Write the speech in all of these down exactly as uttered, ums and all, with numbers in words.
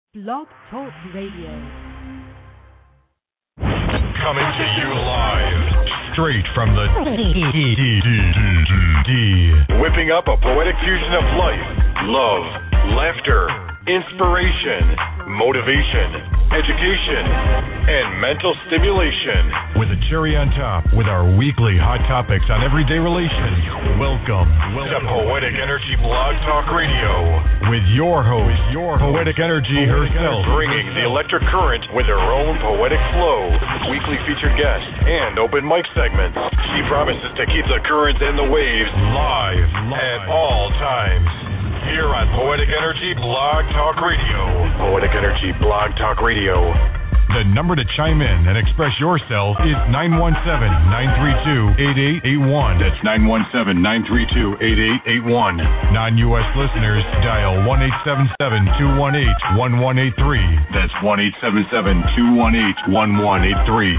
Blog Talk Radio. Coming to you live, straight from the D. Whipping up a poetic fusion of life, love, laughter, inspiration, motivation, education, and mental stimulation. With a cherry on top, with our weekly hot topics on everyday relations. Welcome, welcome to Poetic Energy Blog Talk Radio with your host, your Poetic Energy poetic herself, energy. Bringing the electric current with her own poetic flow, weekly featured guests, and open mic segments. She promises to keep the currents and the waves live, live. at all times. Here on Poetic Energy Blog Talk Radio. Poetic Energy Blog Talk Radio. The number to chime in and express yourself is nine one seven, nine three two, eight eight eight one. That's nine one seven, nine three two, eight eight eight one. Non-U S listeners, dial one eight seven seven, two one eight, one one eight three. That's one eight seven seven, two one eight, one one eight three.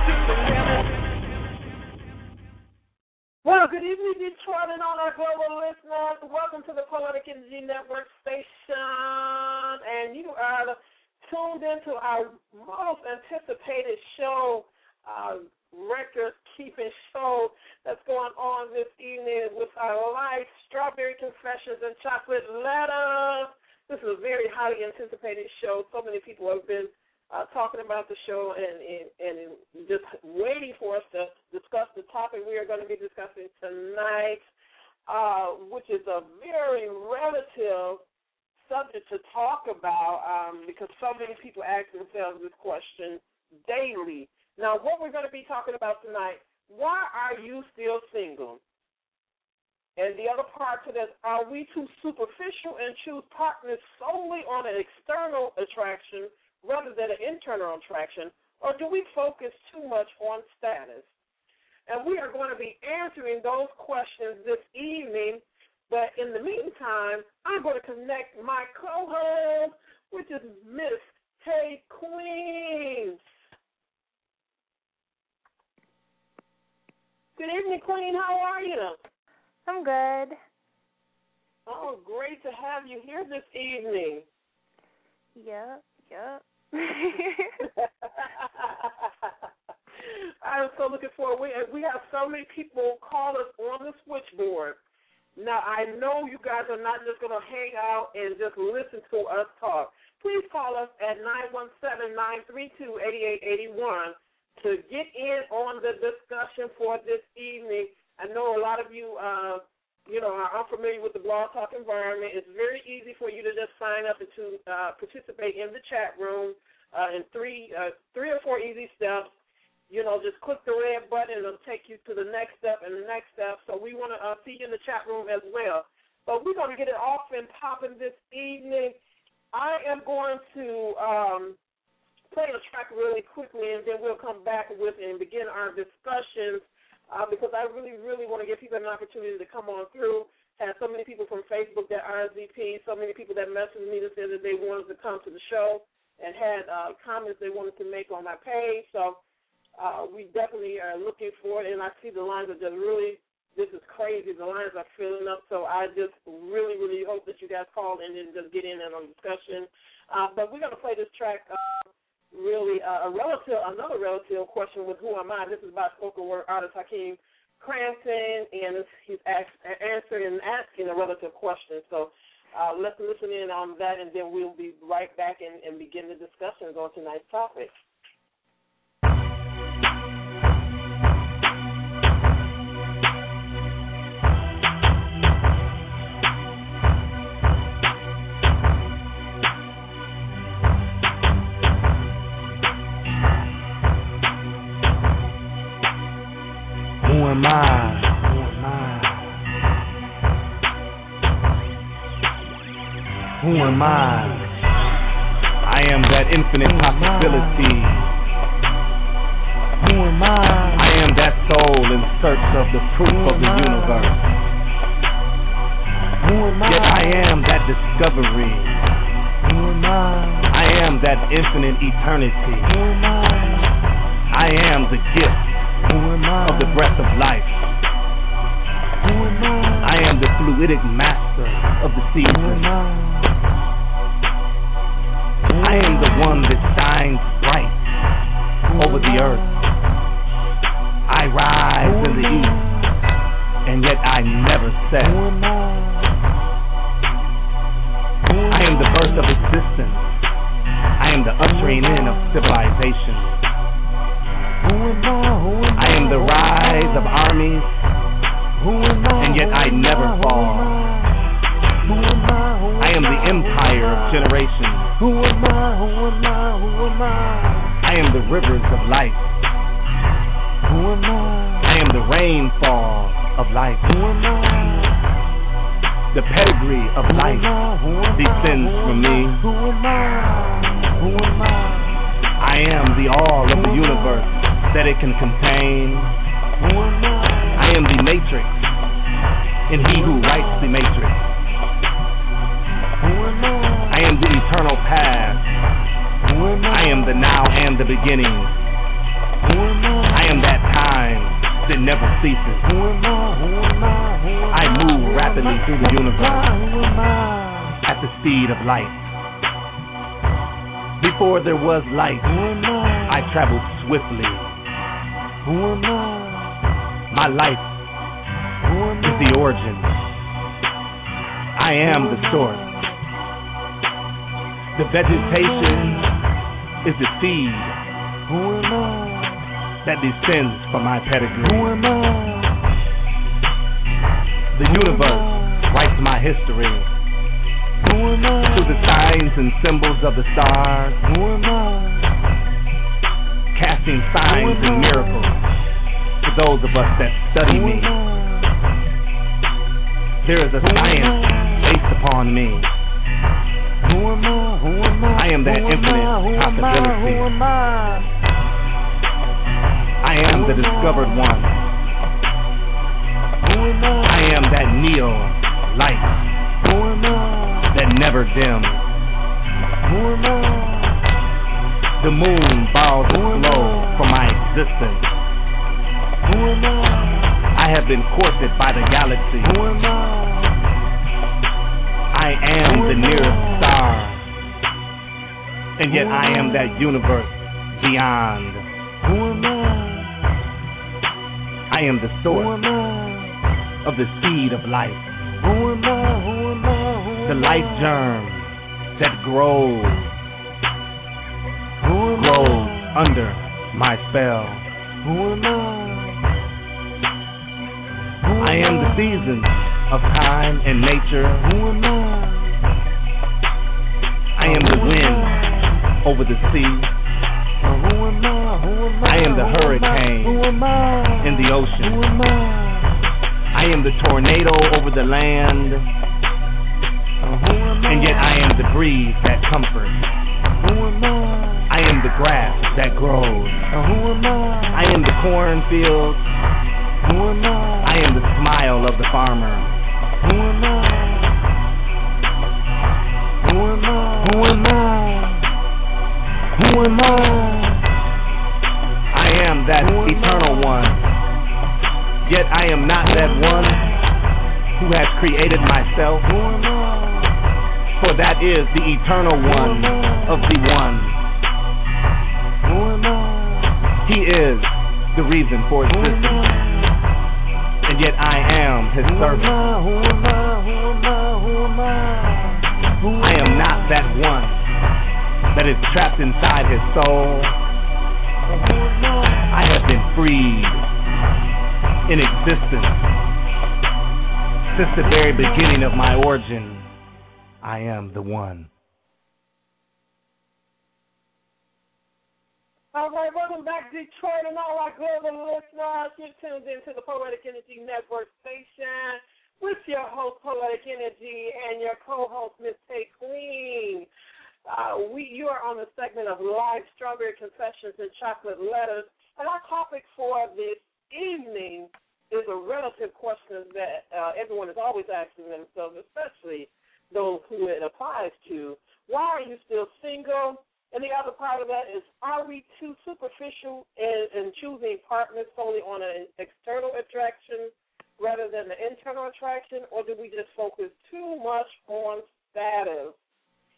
Well, good evening, Detroit, and all our global listeners. Welcome to the Poetic Energy Network station, and you are tuned into our most anticipated show, uh, record-keeping show that's going on this evening with our live Strawberry Confessions and Chocolate Letters. This is a very highly anticipated show. So many people have been Uh, talking about the show and, and and just waiting for us to discuss the topic we are going to be discussing tonight, uh, which is a very relative subject to talk about um, because so many people ask themselves this question daily. Now, what we're going to be talking about tonight, why are you still single? And the other part to this, are we too superficial and choose partners solely on an external attraction rather than an internal attraction, or do we focus too much on status? And we are going to be answering those questions this evening, but in the meantime, I'm going to connect my co-host, which is Miss Tay Queen. Good evening, Queen. How are you? I'm good. Oh, great to have you here this evening. Yep. Yep. I'm so looking forward. We, we have so many people call us on the switchboard. Now, I know you guys are not just going to hang out and just listen to us talk. Please call us at nine one seven, nine three two, eight eight eight one to get in on the discussion for this evening. I know a lot of you uh, you know, are unfamiliar with the Blog Talk environment. It's very easy for you to just sign up and to uh, participate in the chat room uh, in three, uh, three or four easy steps. You know, just click the red button. It'll take you to the next step and the next step. So we want to uh, see you in the chat room as well. But we're going to get it off and popping this evening. I am going to um, play a track really quickly, and then we'll come back with and begin our discussions. Uh, because I really, really want to give people an opportunity to come on through. Had so many people from Facebook that R S V P, so many people that messaged me to say that they wanted to come to the show and had uh, comments they wanted to make on my page. So uh, we definitely are looking for it, and I see the lines are just really, this is crazy. The lines are filling up, so I just really, really hope that you guys call and then just get in on a discussion. Uh, but we're going to play this track. Uh, Really, uh, a relative, another relative question with Who Am I? This is by spoken word artist Hakeem Cranston, and he's asked, answering and asking a relative question. So uh, let's listen in on that, and then we'll be right back and, and begin the discussions on tonight's topic. Who am I? Who am I? Who am I? I am that infinite possibility. Who am I? I am that soul in search of the truth of the universe. Who am I? Yet I am that discovery. Who am I? I am that infinite eternity. Who am I? I am the gift of the breath of life. I am the fluidic master of the seasons. I shines bright over the earth. I rise in the east, and yet I never set. I am the birth of existence. I am the ushering in of civilization. I am the rise of armies, and yet I never fall. I am the empire of generations. I am the rivers of life. I am the rainfall of life. The pedigree of life descends from me. I am the all of the universe that it can contain. I am the matrix, and he who writes the matrix. I am the eternal past. I am the now and the beginning. I am that time that never ceases. I move rapidly through the universe at the speed of light. Before there was light, I traveled swiftly. My life is the origin. I am the source. The vegetation is the seed that descends from my pedigree. The universe writes my history through the signs and symbols of the stars, casting signs and miracles for those of us that study me. There is a science based upon me. I am that infinite possibility. I am the discovered one. I am that neo light that never dims. The moon borrows its glow from my existence. I have been courted by the galaxy. I am the nearest star, and yet I am that universe beyond. I am the source of the seed of life, the life germ that grows, grows under my spell. I am the season of time and nature. I am the wind over the sea. I am the hurricane in the ocean. I am the tornado over the land. And yet I am the breeze that comforts. I am the grass that grows. I am the cornfield. I am the smile of the farmer. Who am I? Who am I? Who am I? Who am I? I am that eternal one. Yet I am not that one who has created myself. For that is the eternal one of the one. He is the reason for existence. And yet I am his servant. I am not that one that is trapped inside his soul. I have been freed in existence since the very beginning of my origin. I am the one. All right, welcome back, Detroit, and all our global listeners. You're tuned into the Poetic Energy Network station with your host, Poetic Energy, and your co-host, Miss Tay Queen. Uh, we, you are on the segment of Live Strawberry Confessions and Chocolate Letters, and our topic for this evening is a relative question that uh, everyone is always asking themselves, especially those who it applies to. Why are you still single? And the other part of that is, are we too superficial in, in choosing partners solely on an external attraction rather than the internal attraction, or do we just focus too much on status?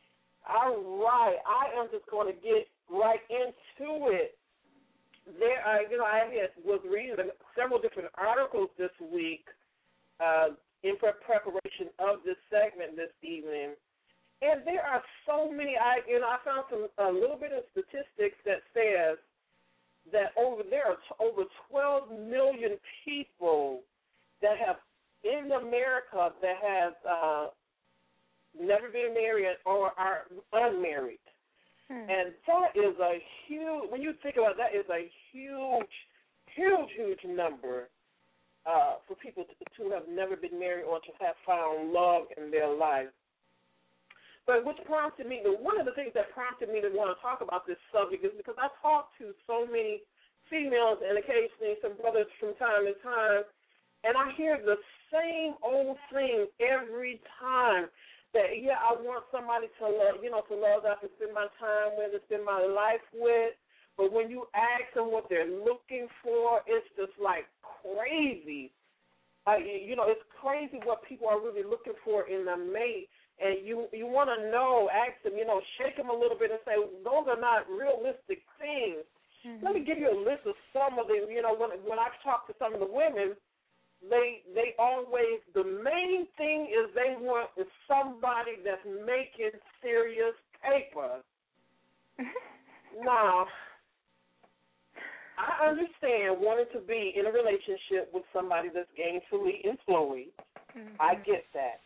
All right. I am just going to get right into it. There are, you know, I had, was reading several different articles this week uh, in preparation of this segment this evening. And there are so many, I, you know, I found some, a little bit of statistics that says that over there are t- over twelve million people that have, in America, that have uh, never been married or are unmarried. Hmm. And that is a huge, when you think about it, that is a huge, huge, huge number uh, for people to, to have never been married or to have found love in their life. But which prompted me, one of the things that prompted me to want to talk about this subject is because I talk to so many females and occasionally some brothers from time to time, and I hear the same old thing every time that, yeah, I want somebody to love, you know, to love that I can spend my time with, to spend my life with. But when you ask them what they're looking for, it's just like crazy. Uh, you know, it's crazy what people are really looking for in a mate. And you you want to know, ask them, you know, shake them a little bit and say, those are not realistic things. Mm-hmm. Let me give you a list of some of them. You know, when when I've talked to some of the women, they they always, the main thing is they want is somebody that's making serious paper. Now, I understand wanting to be in a relationship with somebody that's gainfully employed. Mm-hmm. I get that.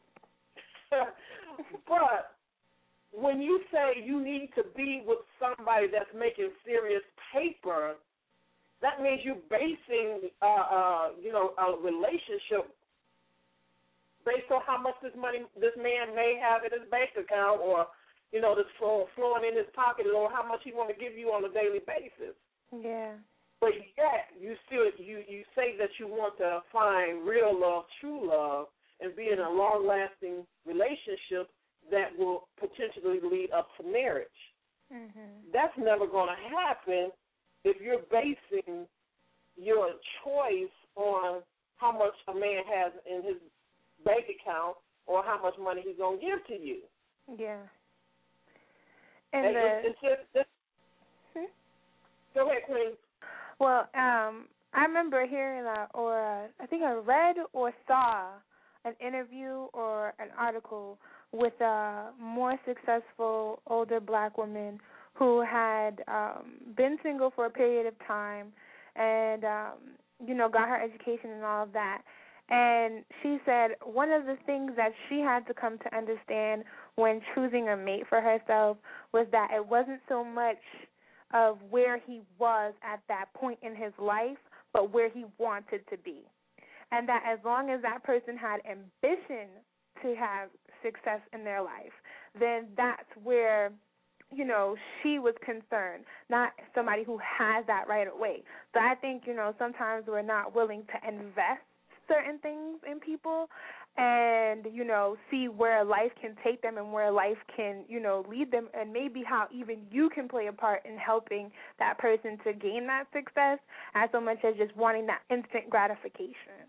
But when you say you need to be with somebody that's making serious paper, that means you're basing, uh, uh, you know, a relationship based on how much this money this man may have in his bank account, or, you know, this flow, flowing in his pocket, or how much he want to give you on a daily basis. Yeah. But yet you still you you say that you want to find real love, true love, and be in a long-lasting relationship that will potentially lead up to marriage. Mm-hmm. That's never going to happen if you're basing your choice on how much a man has in his bank account or how much money he's going to give to you. Yeah. And, and the, it's, it's just, it's, hmm? Go ahead, Queen. Well, um, I remember hearing, uh, or uh, I think I read or saw an interview or an article with a more successful older black woman who had um, been single for a period of time and, um, you know, got her education and all of that. And she said one of the things that she had to come to understand when choosing a mate for herself was that it wasn't so much of where he was at that point in his life, but where he wanted to be. And that as long as that person had ambition to have success in their life, then that's where, you know, she was concerned, not somebody who has that right away. So I think, you know, sometimes we're not willing to invest certain things in people and, you know, see where life can take them and where life can, you know, lead them, and maybe how even you can play a part in helping that person to gain that success, as so much as just wanting that instant gratification.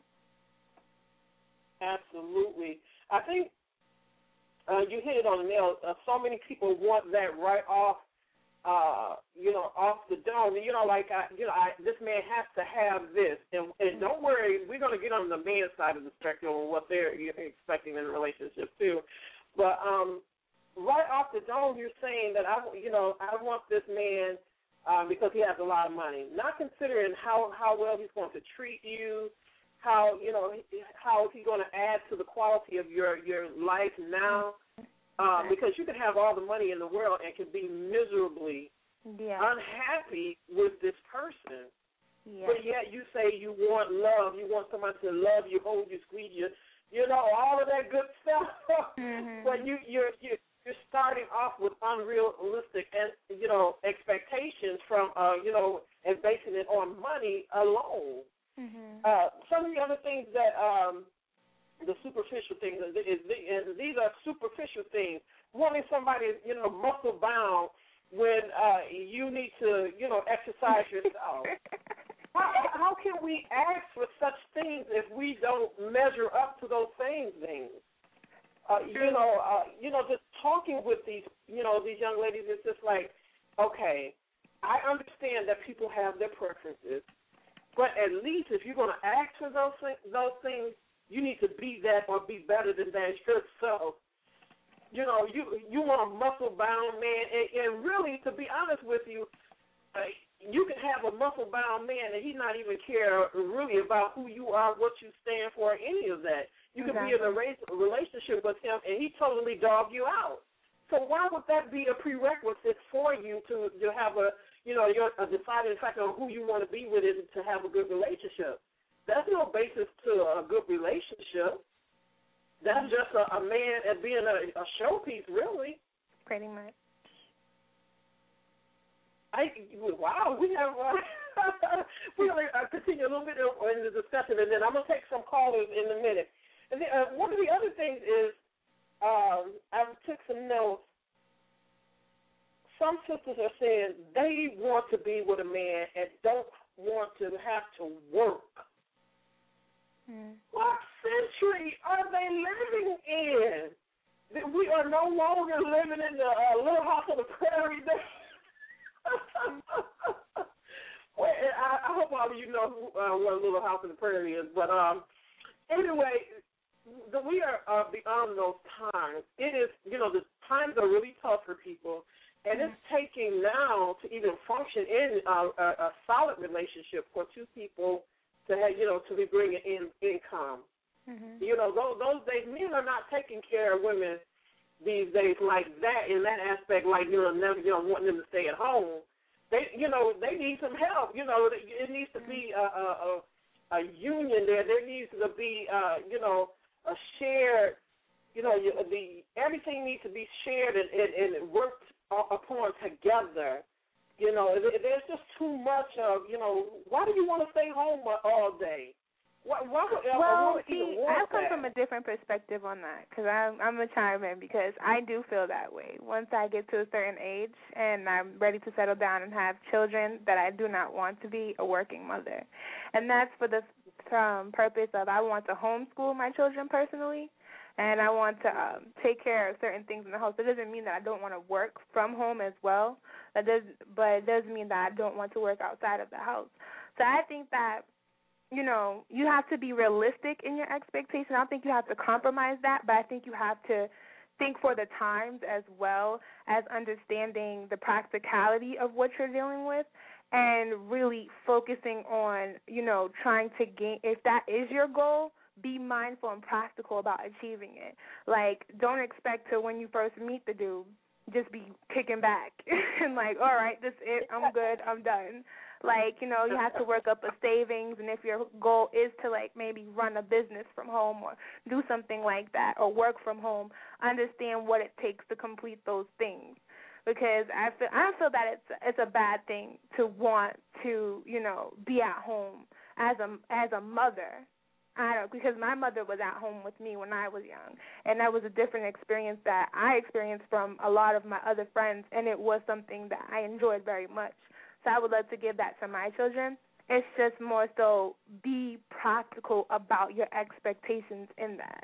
Absolutely. I think uh, you hit it on the nail. Uh, so many people want that right off, uh, you know, off the dome. You know, like, I, you know, I, this man has to have this. And, and don't worry, we're going to get on the man's side of the spectrum and what they're expecting in a relationship, too. But um, right off the dome, you're saying that, I, you know, I want this man um, because he has a lot of money, not considering how, how well he's going to treat you, how, you know, how is he going to add to the quality of your, your life now? Um, because you can have all the money in the world and can be miserably yeah. unhappy with this person. Yeah. But yet you say you want love. You want somebody to love you, hold you, squeeze you, you know, all of that good stuff. Mm-hmm. But you, you're, you're, you're starting off with unrealistic, and you know, expectations from, uh, you know, and basing it on money alone. Mm-hmm. Uh, some of the other things that um, the superficial things, is, is, and these are superficial things. Wanting somebody, you know, muscle bound when uh, you need to, you know, exercise yourself. how, how can we ask for such things if we don't measure up to those same things? Uh, you know, uh, you know, just talking with these, you know, these young ladies, it's just like, okay, I understand that people have their preferences, but at least if you're going to ask for those those things, you need to be that or be better than that yourself. You know, you you want a muscle-bound man, and, and really, to be honest with you, uh, you can have a muscle-bound man and he not even care really about who you are, what you stand for, any of that. You can exactly. be in a relationship with him and he totally dog you out. So why would that be a prerequisite for you to, to have a, you know, your, a deciding factor on who you want to be with is to have a good relationship? That's no basis to a good relationship. That's just a, a man as being a, a showpiece, really. Pretty much. I wow, we have uh, we're going to uh, continue a little bit in the discussion, and then I'm going to take some callers in a minute. And then, uh, one of the other things is um, I took some notes. Some sisters are saying they want to be with a man and don't want to have to work. Hmm. What century are they living in? We are no longer living in the uh, Little House on the Prairie. Well, I, I hope all of you know who, uh, what Little House on the Prairie is. But um, anyway, the, we are uh, beyond those times. It is, you know, the times are really tough for people, and mm-hmm. it's taking now to even function in uh, a, a solid relationship for two people to have, you know, to be bringing in income. Mm-hmm. You know, those, those days, men are not taking care of women these days like that in that aspect, like, you know, never, you know, wanting them to stay at home. They, you know, they need some help. You know, it needs to be a, a, a, a union there. There needs to be, uh, you know, a shared, you know, the everything needs to be shared and, and, and worked upon together. You know, there's just too much of, you know, why do you want to stay home all day? Why, why would, well, I see, I come that? from a different perspective on that because I'm, I'm a chime in because I do feel that way. Once I get to a certain age and I'm ready to settle down and have children, that I do not want to be a working mother. And that's for the um, purpose of I want to homeschool my children personally, and I want to um, take care of certain things in the house. It doesn't mean that I don't want to work from home as well, that does, but it does mean that I don't want to work outside of the house. So I think that, you know, you have to be realistic in your expectation. I don't think you have to compromise that, but I think you have to think for the times as well as understanding the practicality of what you're dealing with and really focusing on, you know, trying to gain, if that is your goal, be mindful and practical about achieving it. Like, don't expect to, when you first meet the dude, just be kicking back and like, all right, this is it, I'm good, I'm done. Like, you know, you have to work up a savings, and if your goal is to, like, maybe run a business from home or do something like that or work from home, understand what it takes to complete those things. Because I feel I feel that it's it's a bad thing to want to, you know, be at home as a as a mother. I don't, because my mother was at home with me when I was young, and that was a different experience that I experienced from a lot of my other friends, and it was something that I enjoyed very much. So I would love to give that to my children. It's just more so be practical about your expectations in that.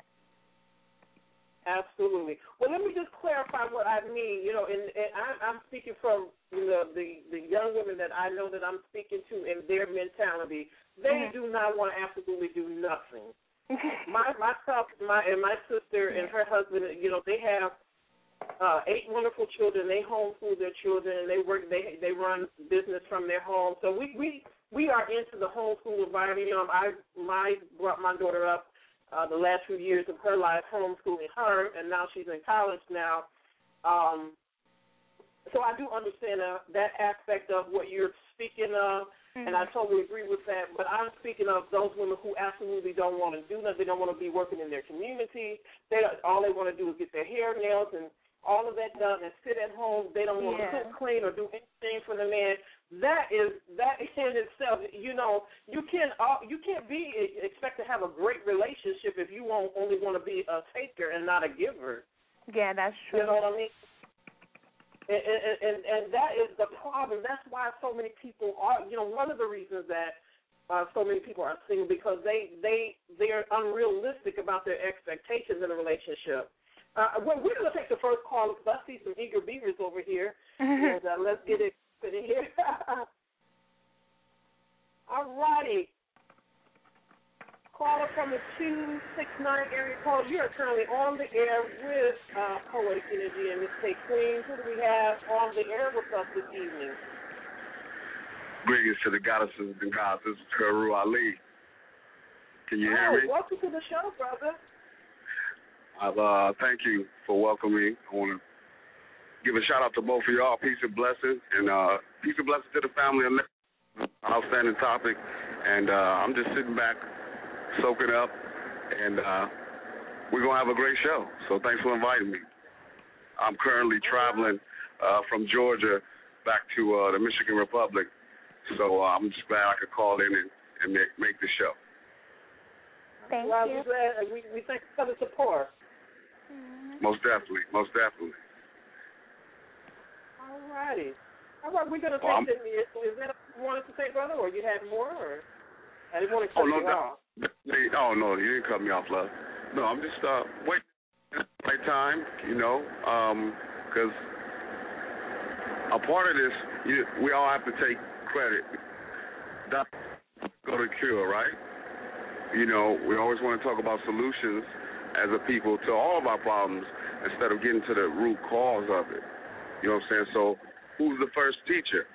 Absolutely. Well, let me just clarify what I mean. You know, and, and I, I'm speaking from you know, the the young women that I know that I'm speaking to and their mentality. They mm-hmm. do not want to absolutely do nothing. my myself, my and my sister and her husband, you know, they have uh, eight wonderful children. They homeschool their children, and they work. They they run business from their home. So we we we are into the homeschool environment. You know, I my brought my daughter up uh, the last few years of her life homeschooling her, and now she's in college now. Um, so I do understand uh, that aspect of what you're speaking of. Mm-hmm. And I totally agree with that. But I'm speaking of those women who absolutely don't want to do nothing. They don't want to be working in their community. They don't, all they want to do is get their hair, nails, and all of that done and sit at home. They don't want yeah. to cook, clean, or do anything for the man. That is that in itself. You know, you can uh, you can't be expect to have a great relationship if you won't only want to be a taker and not a giver. Yeah, that's true. You know what I mean? And, and, and, and that is the problem. That's why so many people are, you know, one of the reasons that uh, so many people are single, because they, they, they're unrealistic about their expectations in a relationship. Uh, well, we're going to take the first call because I see some eager beavers over here. and uh, let's get it in here. All righty. Caller from the two six nine area code. You are currently on the air with uh, Poetic Energy and Miss K Queen. Who do we have on the air with us this evening? Greetings to the goddesses and gods. This is Kuru Ali. Can you oh, hear me? Welcome to the show, brother. I'll, uh, thank you for welcoming me. I want to give a shout out to both of y'all. Peace and blessings, and uh, peace and blessings to the family. Outstanding topic, and uh, I'm just sitting back, soaking up, and uh, we're gonna have a great show. So thanks for inviting me. I'm currently traveling uh, from Georgia back to uh, the Michigan Republic, so uh, I'm just glad I could call in and, and make, make the show. Thank well, you. We're glad. We, we thank you for the support. Mm-hmm. Most definitely, most definitely. All righty. All right, we're going to take well, it. Is, is that what you wanted to say, brother, or you had more? Or I didn't want to cut oh, no, you off. They, oh, no, you didn't cut me off, love. No, I'm just uh, waiting at the right time, you know, because um, a part of this, you, we all have to take credit. That's go to cure, right? You know, we always want to talk about solutions as a people to all of our problems instead of getting to the root cause of it. You know what I'm saying? So who's the first teacher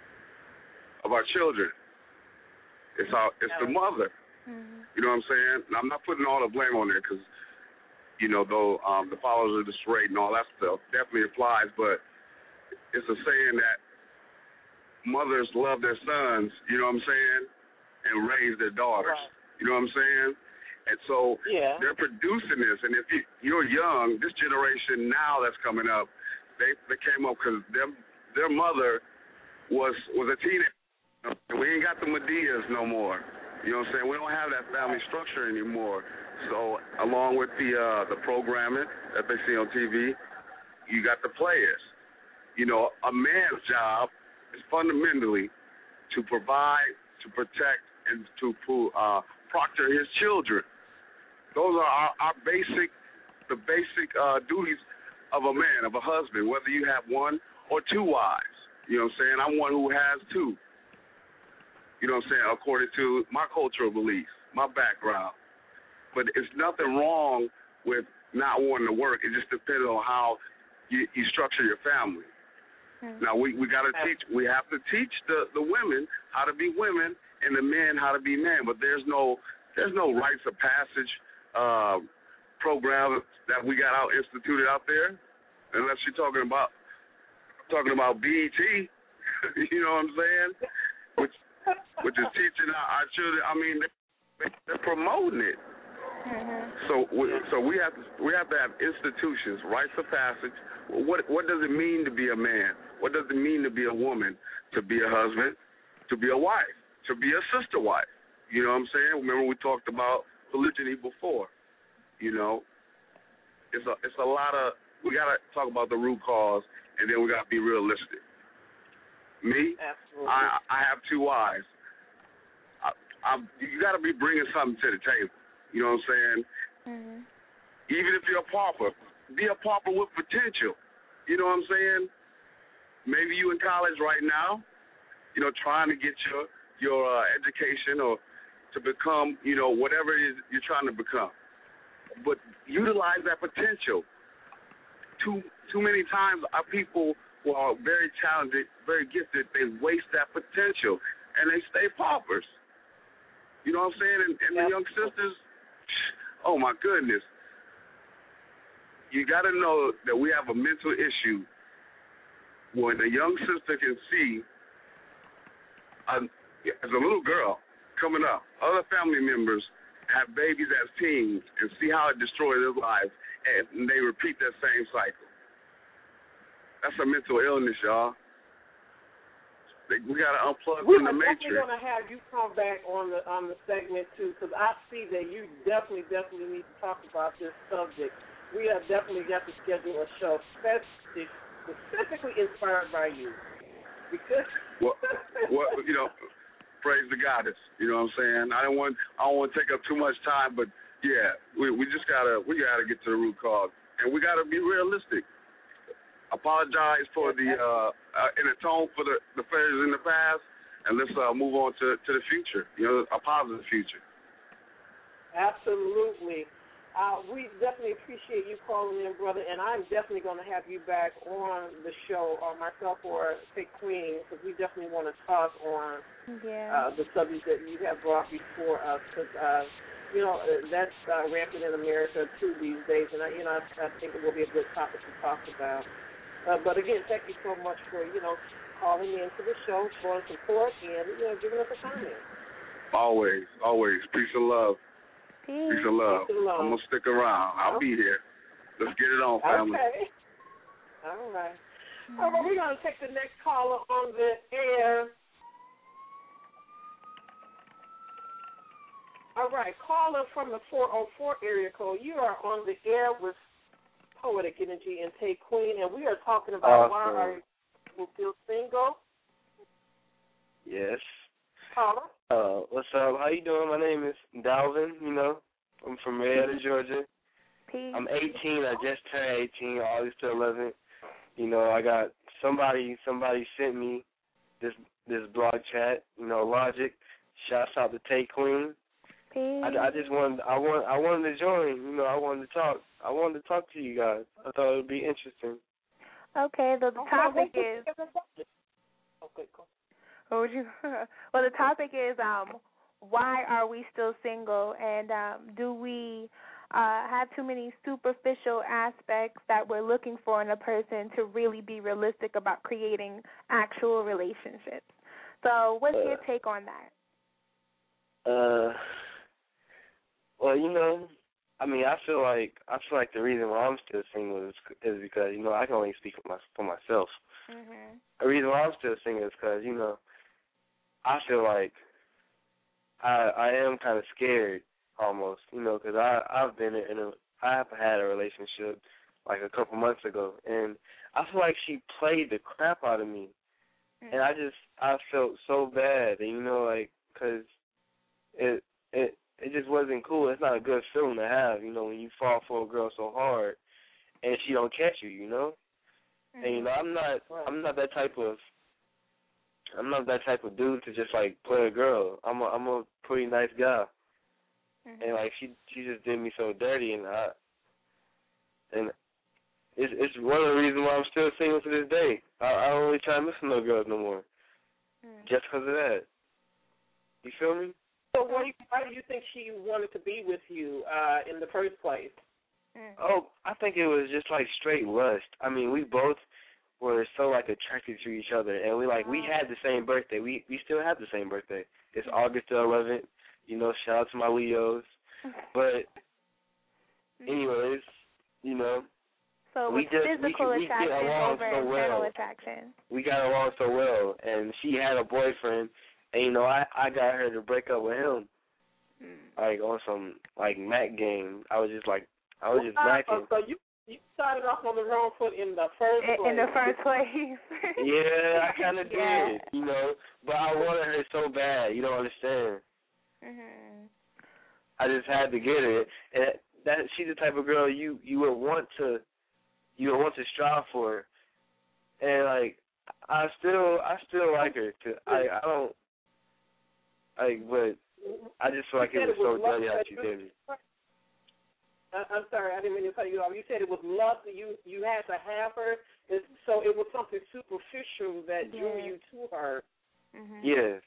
of our children? It's our, it's the mother. Mm-hmm. You know what I'm saying? And I'm not putting all the blame on there because, you know, though um, the followers of the straight and all that stuff definitely applies, but it's a saying that mothers love their sons, you know what I'm saying, and raise their daughters. Right. You know what I'm saying? And so yeah. they're producing this, and if you, you're young, this generation now that's coming up, they they came up because their their mother was was a teenager. And we ain't got the Medias no more. You know what I'm saying? We don't have that family structure anymore. So along with the uh, the programming that they see on T V, you got the players. You know, a man's job is fundamentally to provide, to protect, and to uh, proctor his children. Those are our, our basic, the basic uh, duties of a man, of a husband, whether you have one or two wives. You know what I'm saying? I'm one who has two. You know what I'm saying? According to my cultural beliefs, my background. But it's nothing wrong with not wanting to work. It just depends on how you, you structure your family. Mm-hmm. Now, we, we got to teach, we have to teach the, the women how to be women and the men how to be men. But there's no there's no rites of passage uh, program that we got out instituted out there, unless you're talking about talking about B E T. You know what I'm saying? Which which is teaching our, our children. I mean, they, they're promoting it. Mm-hmm. So we, so we have to we have to have institutions, rites of passage. What what does it mean to be a man? What does it mean to be a woman? To be a husband? To be a wife? To be a sister wife? You know what I'm saying? Remember we talked about polygyny before. You know, it's a it's a lot of we gotta talk about the root cause, and then we gotta be realistic. Me, Absolutely. I I have two wives. I, I'm, you gotta be bringing something to the table. You know what I'm saying? Mm-hmm. Even if you're a pauper, be a pauper with potential. You know what I'm saying? Maybe you in college right now, you know, trying to get your your uh, education or to become, you know, whatever it is you're trying to become. But utilize that potential. Too too many times our people who are very talented, very gifted, they waste that potential and they stay paupers. You know what I'm saying? And, and the young sisters, oh my goodness. You got to know that we have a mental issue when a young sister can see, a, as a little girl coming up, other family members have babies as teens and see how it destroys their lives, and they repeat that same cycle. That's a mental illness, y'all. We got to unplug we from the matrix. We're definitely going to have you come back on the on the segment, too, because I see that you definitely, definitely need to talk about this subject. We have definitely got to schedule a show specific, specifically inspired by you. Because well, well, you know, praise the goddess. You know what I'm saying? I don't want I don't want to take up too much time, but yeah, we we just gotta we gotta get to the root cause. and we got to be realistic. Apologize for the uh, uh, and atone for the, the failures in the past, and let's uh, move on to, to the future. You know, a positive future. Absolutely. Uh, we definitely appreciate you calling in, brother, and I'm definitely going to have you back on the show, or myself or Take Queen, because we definitely want to talk on yeah. uh, the subject that you have brought before us, because, uh, you know, that's uh, rampant in America, too, these days, and, I, you know, I, I think it will be a good topic to talk about. Uh, but, again, thank you so much for, you know, calling in to the show, showing support, and, you know, giving us a comment. Always, always. Peace and love. Peace. Peace and love. Peace and love. I'm going to stick around. I'll be here. Let's get it on, family. Okay. All right. Mm-hmm. All right, we're going to take the next caller on the air. All right, caller from the four oh four area code. You are on the air with Poetic Energy and Take Queen, and we are talking about awesome. why are you still single? Yes. Caller? Uh, what's up? How you doing? My name is Dalvin, you know. I'm from Marietta, Georgia. Peace. I'm eighteen. I just turned eighteen, August eleventh. You know, I got somebody somebody sent me this this blog chat, you know, Logic. Shouts out to Take Queen. Peace. I, I just wanted I want I wanted to join, you know, I wanted to talk. I wanted to talk to you guys. I thought it would be interesting. Okay, so the topic is Okay, cool. What would you? Well, the topic is um, why are we still single, and um, do we uh, have too many superficial aspects that we're looking for in a person to really be realistic about creating actual relationships? So, what's Uh, your take on that? Uh, well, you know, I mean, I feel like I feel like the reason why I'm still single is, is because you know I can only speak for, my, for myself. Mm-hmm. The reason why I'm still single is because you know. I feel like I I am kind of scared almost, you know, because I I've been in a I've had a relationship like a couple months ago, and I feel like she played the crap out of me, mm-hmm. and I just I felt so bad, and you know, like because it it it just wasn't cool. It's not a good feeling to have, you know, when you fall for a girl so hard and she don't catch you, you know, mm-hmm. and you know I'm not I'm not that type of I'm not that type of dude to just like play a girl. I'm a I'm a pretty nice guy, mm-hmm. and like she she just did me so dirty, and I and it's it's one of the reasons why I'm still single to this day. I, I don't really try to listen to no girls no more, mm-hmm. just because of that. You feel me? So why do you, why do you think she wanted to be with you uh, in the first place? Mm-hmm. Oh, I think it was just like straight lust. I mean, we both. Were so like attracted to each other, and we like we had the same birthday. We we still have the same birthday. It's August the eleventh. You know, shout out to my Leos. But anyways, you know, so we just physical we, we attraction get along over so mental well. attraction. We got along so well, and she had a boyfriend, and you know, I I got her to break up with him, mm. like on some like Mac game. I was just like I was just macking. So you. You started off on the wrong foot in the first place. In the first place. Yeah, I kind of yeah. did, you know. But I wanted her so bad. You don't understand. Mhm. I just had to get her, and that she's the type of girl you you would want to you would want to strive for. And like I still I still like her. To, I I don't like, but I just feel like it was so dirty how she did me. I'm sorry, I didn't mean to cut you off. You said it was love that you you had to have her, it's, so it was something superficial that yeah. drew you to her. Mm-hmm. Yes.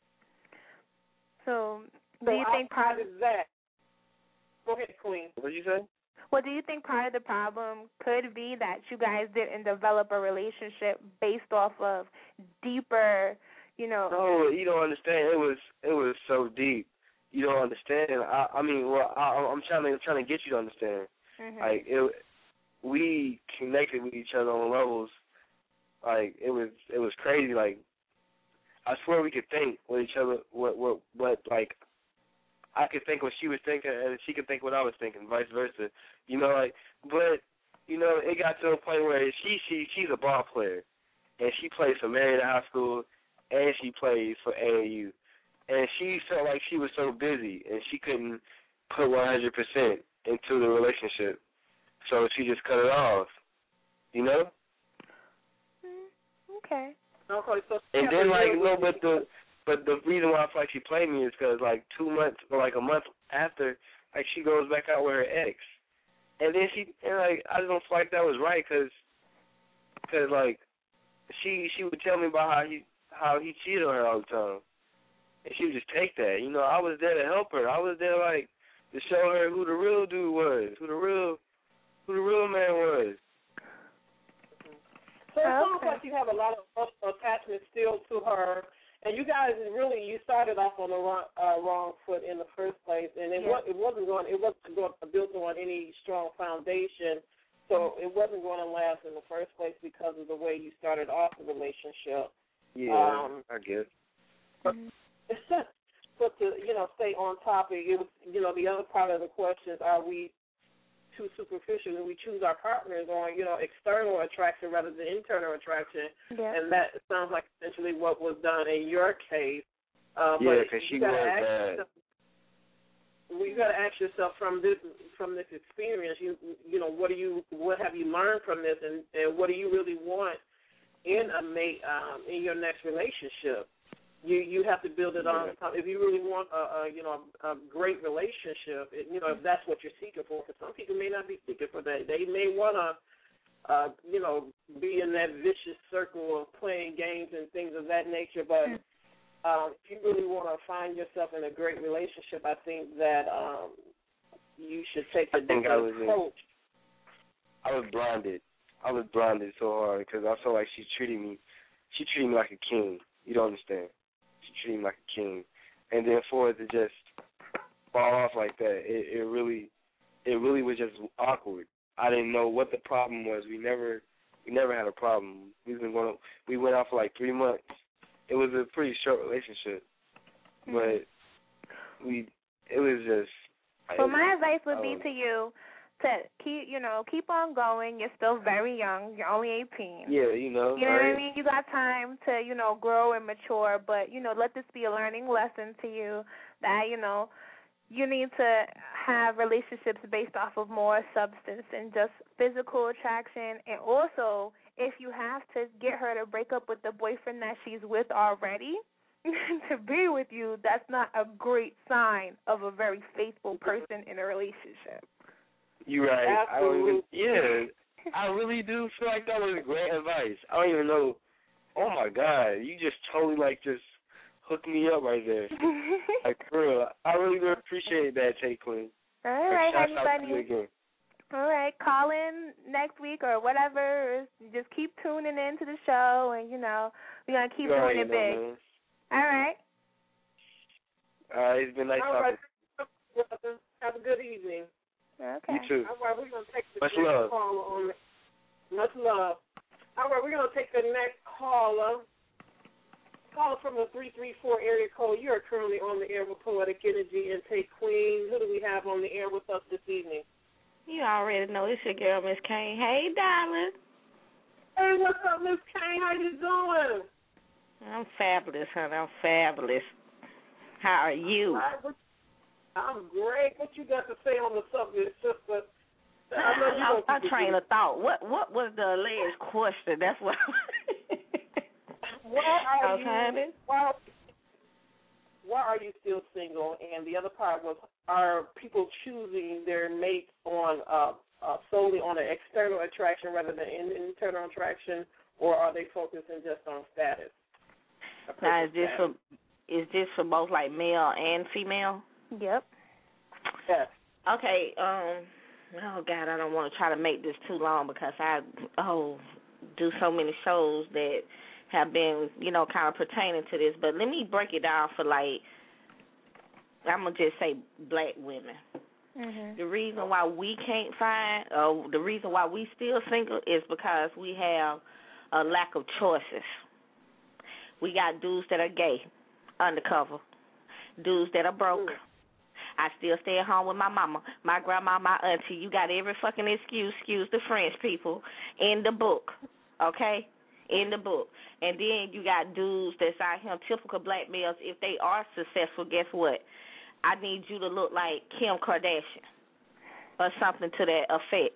So, do so you I, think part of that? Go ahead, Queen. What did you say? Well, do you think part of the problem could be that you guys didn't develop a relationship based off of deeper, you know? No, you don't understand. It was it was so deep. You don't understand. I, I mean, well, I, I'm trying to trying to get you to understand. Mm-hmm. Like it, we connected with each other on levels. Like it was, it was crazy. Like I swear we could think with each other. What, what, what? Like I could think what she was thinking, and she could think what I was thinking, vice versa. You know, like, but you know, it got to a point where she, she, she's a ball player, and she plays for Marietta High School, and she plays for A A U. And she felt like she was so busy and she couldn't put one hundred percent into the relationship. So she just cut it off, you know? Mm, okay. Okay, so and then, like, no, but the but the reason why I feel like she played me is because, like, two months or, like, a month after, like, she goes back out with her ex. And then she, and, like, I just don't feel like that was right because, cause, like, she she would tell me about how he, how he cheated on her all the time. And she would just take that. You know, I was there to help her. I was there, like, to show her who the real dude was, who the real, who the real man was. So it sounds like you have a lot of emotional attachment still to her, and you guys really you started off on the wrong, uh, wrong foot in the first place, and it, yeah. was, it wasn't going it wasn't going built on any strong foundation, so it wasn't going to last in the first place because of the way you started off the relationship. Yeah, um, I guess. But, but to you know stay on topic, it was you know the other part of the question is, are we too superficial and we choose our partners on, you know, external attraction rather than internal attraction. Yeah. And that sounds like essentially what was done in your case. Uh, yeah, because she was bad. Well, you got to ask yourself from this from this experience, you you know, what do you what have you learned from this, and, and what do you really want in a mate um, in your next relationship? You you have to build it on. If you really want a, a you know a, a great relationship, it, you know if that's what you're seeking for. Because some people may not be seeking for that. They may want to, uh, you know, be in that vicious circle of playing games and things of that nature. But um, if you really want to find yourself in a great relationship, I think that um, you should take a different approach. I was blinded. I was blinded so hard because I felt like she treated me. She treated me like a king. You don't understand. Treat him like a king, and then for it to just fall off like that, it, it really, it really was just awkward. I didn't know what the problem was. We never, we never had a problem. We've been going, we went out for like three months. It was a pretty short relationship, mm-hmm. but we, it was just. Well, my advice would be to you to keep, you know, keep on going. You're still very young. You're only eighteen. Yeah, you know. You know right? what I mean? You got time to, you know, grow and mature, but, you know, let this be a learning lesson to you that, you know, you need to have relationships based off of more substance than just physical attraction. And also, if you have to get her to break up with the boyfriend that she's with already to be with you, that's not a great sign of a very faithful person in a relationship. You're right. Absolutely. I don't even, yeah, I really do feel like that was great advice. I don't even know. Oh, my God. You just totally, like, just hooked me up right there. Like, for real. I really do appreciate that, Tay Queen. All right, like, honey bunny. All right, call in next week or whatever. Just keep tuning in to the show, and, you know, we're going to keep you doing it know, big. Man. All right. All right, it's been nice All talking. Right. Have a good evening. Okay. You too. All right, we're going to take the Much next love. caller on the, Much love. All right, we're going to take the next caller. Caller from the three three four area code. You are currently on the air with Poetic Energy and Tay Queen. Who do we have on the air with us this evening? You already know it's your girl, Miss Kane. Hey, darling. Hey, what's up, Miss Kane? How you doing? I'm fabulous, honey. I'm fabulous. How are you? I'm great. What you got to say on the subject, sister? I know you don't I, I train of thought. What What was the alleged question? That's what. Why are okay. you? Why, why are you still single? And the other part was, are people choosing their mates on uh, uh, solely on an external attraction rather than an internal attraction, or are they focusing just on status? Now, is this for is this for both like male and female? Yep. Yes. Okay. Um. Oh God, I don't want to try to make this too long because I oh do so many shows that have been, you know, kind of pertaining to this. But let me break it down for like I'm gonna just say black women. Mm-hmm. The reason why we can't find, uh, the reason why we still single is because we have a lack of choices. We got dudes that are gay, undercover, dudes that are broke. I still stay at home with my mama, my grandma, my auntie. You got every fucking excuse, excuse the French people, in the book, okay? In the book. And then you got dudes that's out here, typical black males. If they are successful, guess what? I need you to look like Kim Kardashian or something to that effect.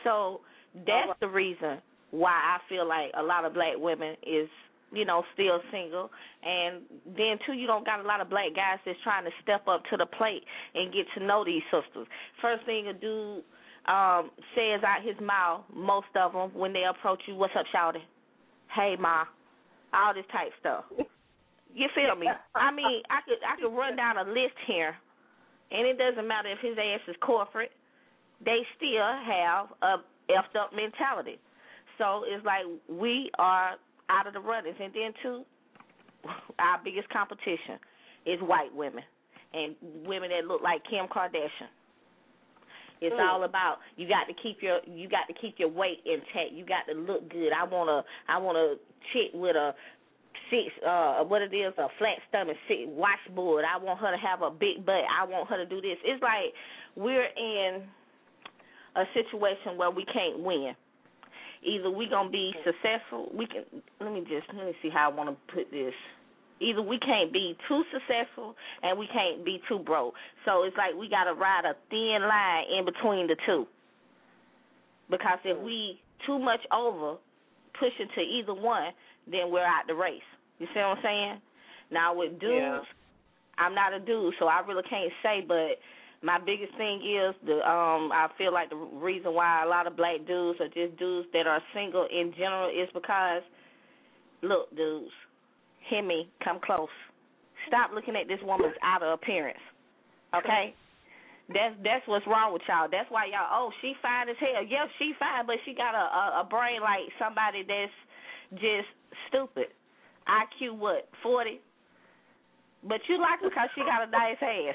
So that's the reason why I feel like a lot of black women is, you know, still single. And then, too, you don't got a lot of black guys that's trying to step up to the plate and get to know these sisters. First thing a dude um, says out his mouth, most of them, when they approach you, what's up, shawty? Hey, ma. All this type stuff. You feel me? I mean, I could I could run down a list here, and it doesn't matter if his ass is corporate. They still have a effed up mentality. So it's like we are out of the runnings. And then, too, our biggest competition is white women and women that look like Kim Kardashian. It's mm. all about you got to keep your you got to keep your weight intact. You got to look good. I wanna I want a chick with a six uh what it is a flat stomach, six washboard. I want her to have a big butt. I want her to do this. It's like we're in a situation where we can't win. Either we gonna be successful. We can let me just let me see how I want to put this. Either we can't be too successful and we can't be too broke. So it's like we got to ride a thin line in between the two. Because if we too much over pushing to either one, then we're out the race. You see what I'm saying? Now with dudes, yeah. I'm not a dude, so I really can't say, but my biggest thing is the um I feel like the reason why a lot of black dudes are just dudes that are single in general is because, look, dudes, hear me, come close. Stop looking at this woman's outer appearance, okay? That's that's what's wrong with y'all. That's why y'all, oh, she fine as hell. Yeah, she fine, but she got a, a, a brain like somebody that's just stupid. I Q, what, forty? But you like her because she got a nice ass.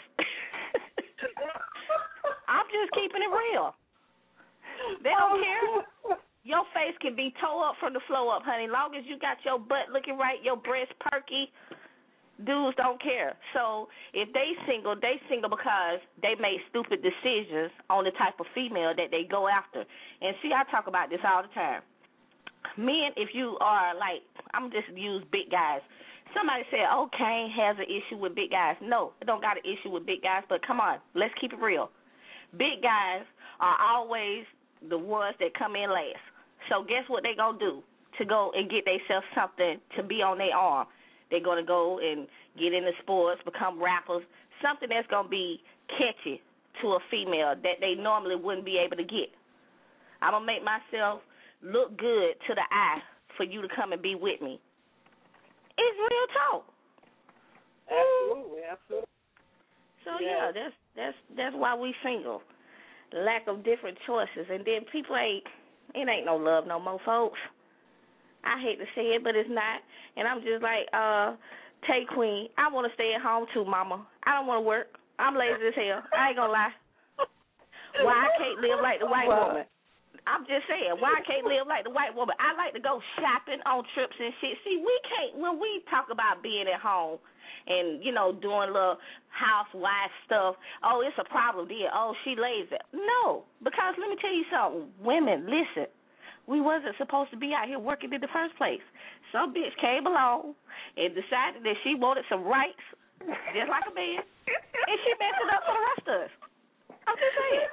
I'm just keeping it real. They don't care. Your face can be toe up from the floor up, honey. Long as you got your butt looking right, your breast perky, dudes don't care. So if they single, they single because they make stupid decisions on the type of female that they go after. And see, I talk about this all the time. Men, if you are like, I'm just use big guys. Somebody said, oh, Kane has an issue with big guys. No, I don't got an issue with big guys, but come on, let's keep it real. Big guys are always the ones that come in last. So guess what they going to do to go and get themselves something to be on their arm? They're going to go and get into sports, become rappers, something that's going to be catchy to a female that they normally wouldn't be able to get. I'm going to make myself look good to the eye for you to come and be with me. It's real talk. Absolutely, absolutely. So, yeah, yeah that's, that's, that's why we single. Lack of different choices. And then people ain't, it ain't no love no more, folks. I hate to say it, but it's not. And I'm just like, uh, Tay Queen, I want to stay at home too, mama. I don't want to work. I'm lazy as hell. I ain't going to lie. Why I can't live like the white woman? I'm just saying, why I can't live like the white woman? I like to go shopping on trips and shit. See, we can't, when we talk about being at home and, you know, doing little housewife stuff, oh, it's a problem there. Oh, she lazy. No, because let me tell you something. Women, listen, we wasn't supposed to be out here working in the first place. Some bitch came along and decided that she wanted some rights, just like a man, and she messed it up for the rest of us. I'm just saying.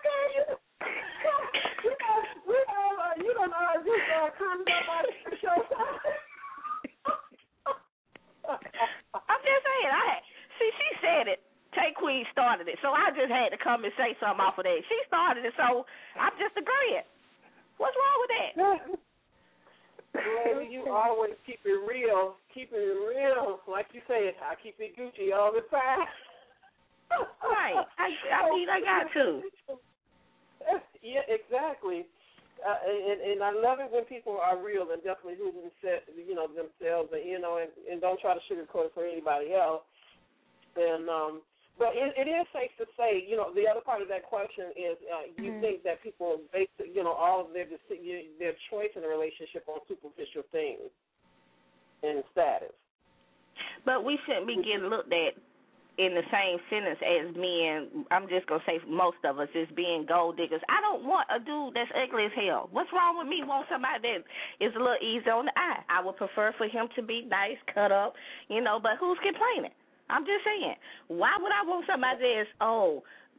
We have, uh, you don't know, just uh, comment on my show. I'm just saying. I had, see, she said it. Tay Queen started it, so I just had to come and say something off of that. She started it, so I'm just agreeing. What's wrong with that? Baby, you always keep it real. Keep it real. Like you said, I keep it Gucci all the time. Right. I, I mean, I got to. Yeah, exactly. Uh, and, and I love it when people are real and definitely who themselves, you know, themselves, and you know, and, and don't try to sugarcoat it for anybody else. And um, but it, it is safe to say, you know, the other part of that question is, uh, you mm-hmm. think that people base, you know, all of their their choice in a relationship on superficial things and status. But we shouldn't be getting looked at in the same sentence as men. I'm just going to say most of us is being gold diggers. I don't want a dude that's ugly as hell. What's wrong with me want somebody that is a little easy on the eye? I would prefer for him to be nice, cut up, you know, but who's complaining? I'm just saying, why would I want somebody that's, oh,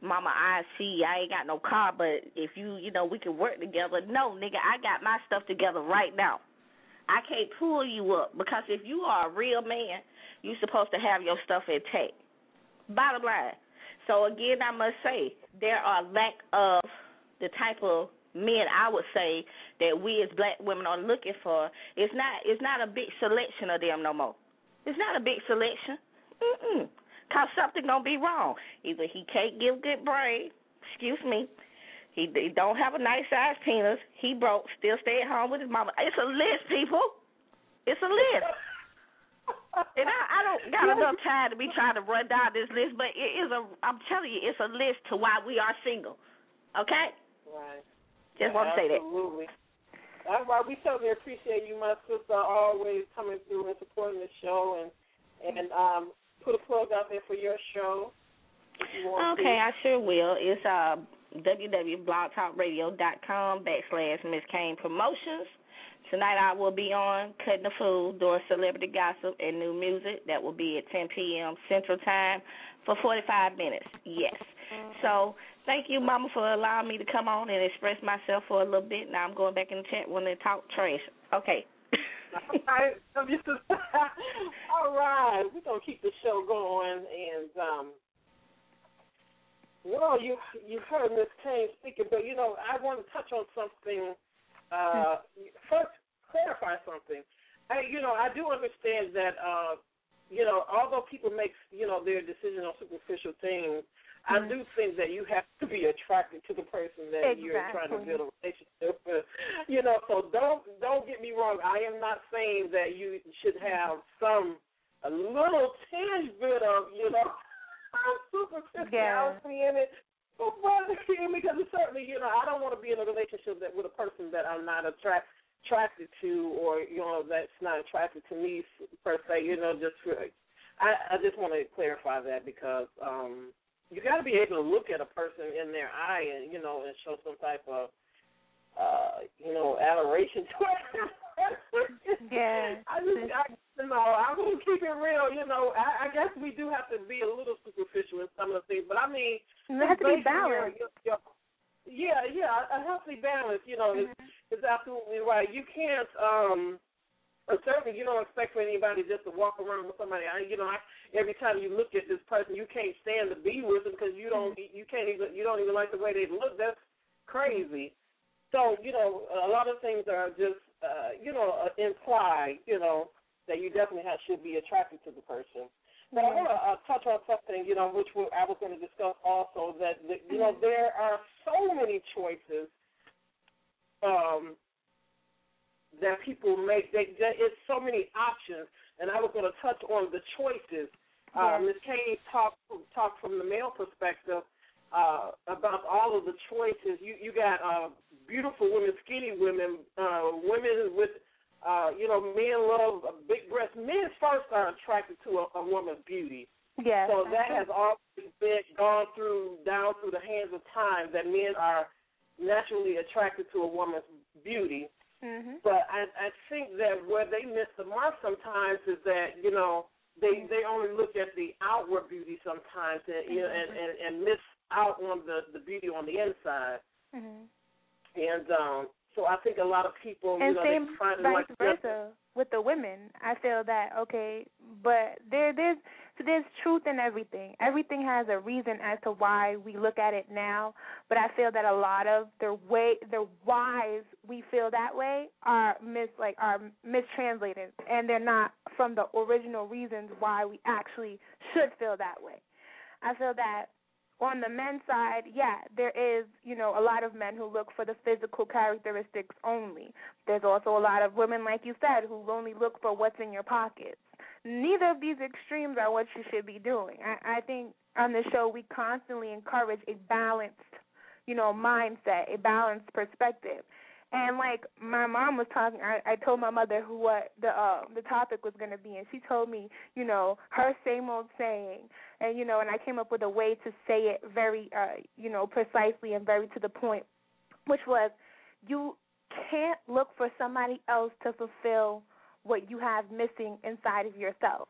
Mama, I see I ain't got no car, but if you, you know, we can work together. No, nigga, I got my stuff together right now. I can't pull you up because if you are a real man, you're supposed to have your stuff intact. Bottom line. So, again, I must say, there are lack of the type of men, I would say, that we as black women are looking for. It's not it's not a big selection of them no more. It's not a big selection. Mm-mm. Because something going to be wrong. Either he can't give good brain, excuse me, he, he don't have a nice-sized penis, he broke, still stay at home with his mama. It's a list, people. It's a list. And I, I don't got enough time to be trying to run down this list, but it is a, I'm telling you, it's a list to why we are single. Okay? Right. Just want to say that. Absolutely. That's why we certainly appreciate you, my sister, always coming through and supporting the show and, and um, put a plug out there for your show. Okay, I sure will. It's uh, www.blogtalkradio.com backslash Miss Kane Promotions. Tonight I will be on Cutting the Food, doing celebrity gossip and new music. That will be at ten p.m. Central Time for forty-five minutes. Yes. So thank you, Mama, for allowing me to come on and express myself for a little bit. Now I'm going back in the chat when they talk trash. Okay. All right. All right. We're going to keep the show going. And, um, well, you you heard Miss Kane speaking, but, you know, I want to touch on something. Uh, first, clarify something. I, you know, I do understand that, uh, you know, although people make, you know, their decision on superficial things, I do think that you have to be attracted to the person that exactly. you're trying to build a relationship with. You know, so don't don't get me wrong. I am not saying that you should have some a little tinge bit of, you know, superficiality yeah. in it. But because it's certainly, you know, I don't want to be in a relationship that with a person that I'm not attract, attracted to, or you know, that's not attracted to me per se. You know, just for, I I just want to clarify that because. um You got to be able to look at a person in their eye and, you know, and show some type of, uh, you know, adoration to it. Yeah. I just, I, you know, I'm going to keep it real. You know, I, I guess we do have to be a little superficial in some of the things, but I mean, it has to be balanced. Your, your, yeah, yeah, a healthy balance, you know, mm-hmm. is, is absolutely right. You can't, um, and certainly, you don't expect for anybody just to walk around with somebody. I, you know, I, every time you look at this person, you can't stand to be with them because you don't, you can't even, you don't even like the way they look. That's crazy. So, you know, a lot of things are just, uh, you know, uh, implied. You know, that you definitely have, should be attracted to the person. But mm-hmm. I want to uh, touch on something, you know, which we, I was going to discuss also. That, that you know, there are so many choices. Um. That people make, they, they, it's so many options, and I was going to touch on the choices. Uh, Miz Kane talked talk from the male perspective uh, about all of the choices. You you got uh, beautiful women, skinny women, uh, women with, uh, you know, men love big breasts. Men first are attracted to a, a woman's beauty. Yeah. So that has always been gone through, down through the hands of time, that men are naturally attracted to a woman's beauty. Mm-hmm. But I, I think that where they miss the mark sometimes is that, you know, they they only look at the outward beauty sometimes and, you know, and, and, and miss out on the, the beauty on the inside. Mm-hmm. And um, so I think a lot of people, and you know, same they find vice like versa with the women. I feel that, okay, but there there's so there's truth in everything. Everything has a reason as to why we look at it now, but I feel that a lot of the way the whys we feel that way are mis like are mistranslated, and they're not from the original reasons why we actually should feel that way. I feel that on the men's side, yeah, there is, you know, a lot of men who look for the physical characteristics only. There's also a lot of women, like you said, who only look for what's in your pockets. Neither of these extremes are what you should be doing. I, I think on the show we constantly encourage a balanced, you know, mindset, a balanced perspective. And like my mom was talking, I, I told my mother who what the uh, the topic was going to be, and she told me, you know, her same old saying, and you know, and I came up with a way to say it very, uh, you know, precisely and very to the point, which was, you can't look for somebody else to fulfill what you have missing inside of yourself.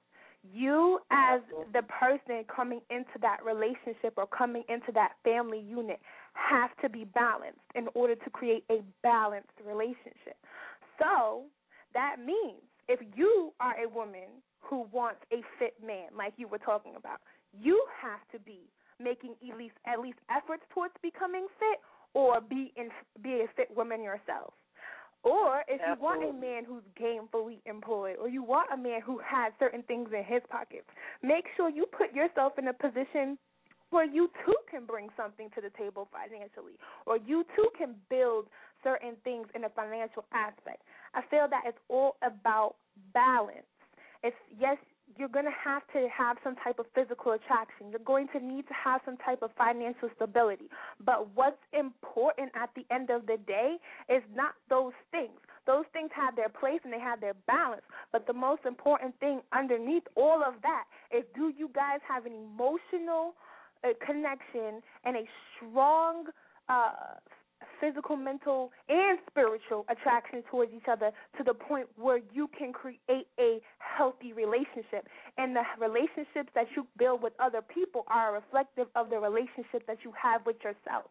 You, as the person coming into that relationship or coming into that family unit, have to be balanced in order to create a balanced relationship. So that means if you are a woman who wants a fit man, like you were talking about, you have to be making at least at least efforts towards becoming fit, or be in be a fit woman yourself. Or if you Absolutely. want a man who's gainfully employed, or you want a man who has certain things in his pockets, make sure you put yourself in a position where you too can bring something to the table financially, or you too can build certain things in a financial aspect. I feel that it's all about balance. It's, yes, you're going to have to have some type of physical attraction. You're going to need to have some type of financial stability. But what's important at the end of the day is not those things. Those things have their place and they have their balance. But the most important thing underneath all of that is, do you guys have an emotional uh, connection and a strong uh physical, mental, and spiritual attraction towards each other, to the point where you can create a healthy relationship. And the relationships that you build with other people are reflective of the relationship that you have with yourself.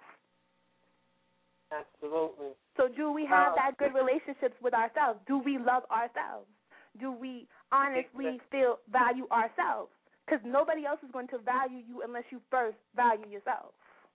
Absolutely. So do we have Uh, that good relationships with ourselves? Do we love ourselves? Do we honestly feel value ourselves? Because nobody else is going to value you unless you first value yourself.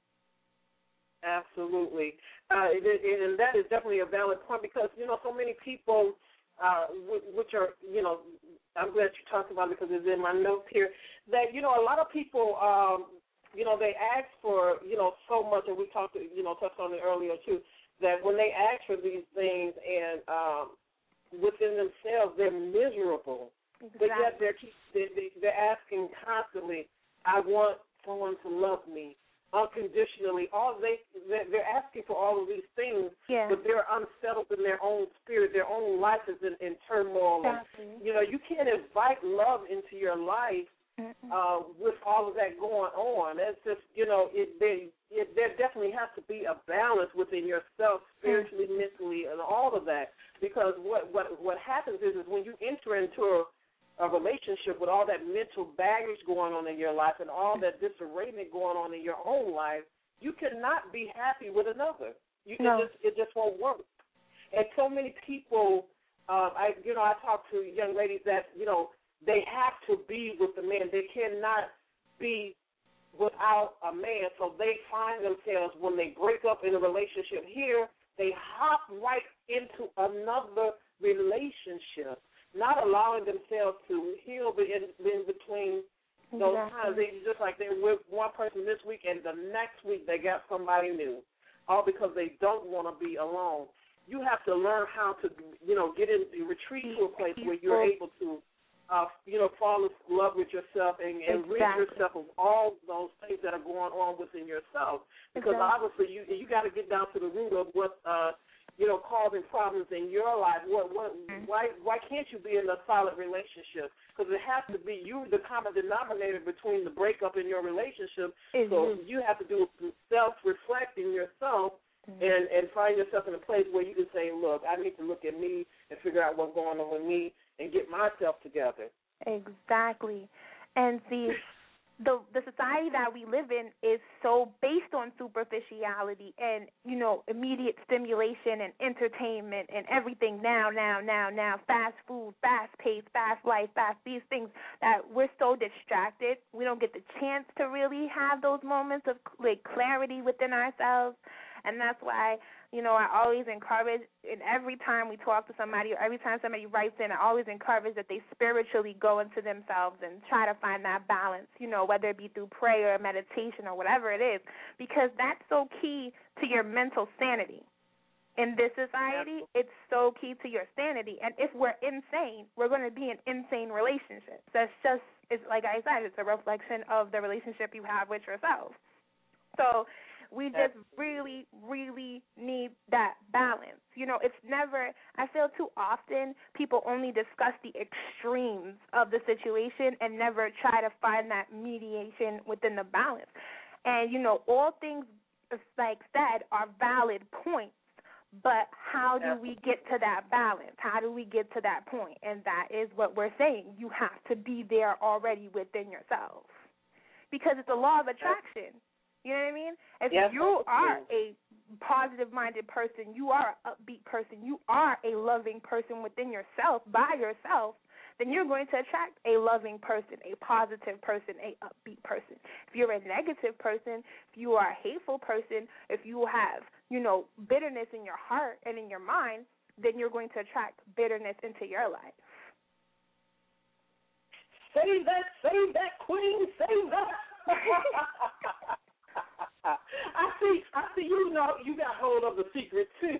Absolutely. Uh, it, it, and that is definitely a valid point, because, you know, so many people, uh, which are, you know, I'm glad you talked about it because it's in my notes here, that, you know, a lot of people, um, you know, they ask for, you know, so much, and we talked, you know, touched on it earlier too, that when they ask for these things and um, within themselves, they're miserable. Exactly. But yet they're, they, they're asking constantly, I want someone to love me unconditionally. All they they're asking for all of these things, yeah. but they're unsettled in their own spirit. Their own life is in, in turmoil. Exactly. And, you know, you can't invite love into your life uh, with all of that going on. It's just, you know, it, they, it there definitely has to be a balance within yourself, spiritually, mm-hmm. mentally, and all of that. Because what what what happens is is when you enter into a a relationship with all that mental baggage going on in your life and all that disarrayment going on in your own life, you cannot be happy with another. You no. it just it just won't work. And so many people, uh, I you know, I talk to young ladies that, you know, they have to be with the man. They cannot be without a man. So they find themselves, when they break up in a relationship here, they hop right into another relationship, not allowing themselves to heal in, in between those exactly. times. They just like they're with one person this week, and the next week they got somebody new, all because they don't want to be alone. You have to learn how to, you know, get in, retreat to a place where you're able to, uh, you know, fall in love with yourself and, and exactly. rid yourself of all those things that are going on within yourself. Because exactly. obviously you you got to get down to the root of what, uh, you know, causing problems in your life. What, what, why, why can't you be in a solid relationship? Because it has to be you, the common denominator between the breakup in your relationship. Mm-hmm. So you have to do self-reflecting yourself mm-hmm. and, and find yourself in a place where you can say, look, I need to look at me and figure out what's going on with me and get myself together. Exactly. And see, the the society that we live in is so based on superficiality and, you know, immediate stimulation and entertainment and everything now, now, now, now, fast food, fast pace, fast life, fast these things, that we're so distracted. We don't get the chance to really have those moments of, like, clarity within ourselves. And that's why, you know, I always encourage, and every time we talk to somebody or every time somebody writes in, I always encourage that they spiritually go into themselves and try to find that balance, you know, whether it be through prayer, meditation, or whatever it is, because that's so key to your mental sanity. In this society, it's so key to your sanity. And if we're insane, we're going to be in insane relationships. That's just, it's like I said, it's a reflection of the relationship you have with yourself. So we just really, really need that balance. You know, it's never, I feel too often people only discuss the extremes of the situation and never try to find that mediation within the balance. And, you know, all things, like said, are valid points, But how do we get to that balance? How do we get to that point? And that is what we're saying. You have to be there already within yourself, because it's a law of attraction. You know what I mean? If yes, you are a positive-minded person, you are an upbeat person, you are a loving person within yourself, by yourself, then you're going to attract a loving person, a positive person, a upbeat person. If you're a negative person, if you are a hateful person, if you have, you know, bitterness in your heart and in your mind, then you're going to attract bitterness into your life. Save that, save that, Queen, save that. I see, I see. You know, you got hold of the secret too.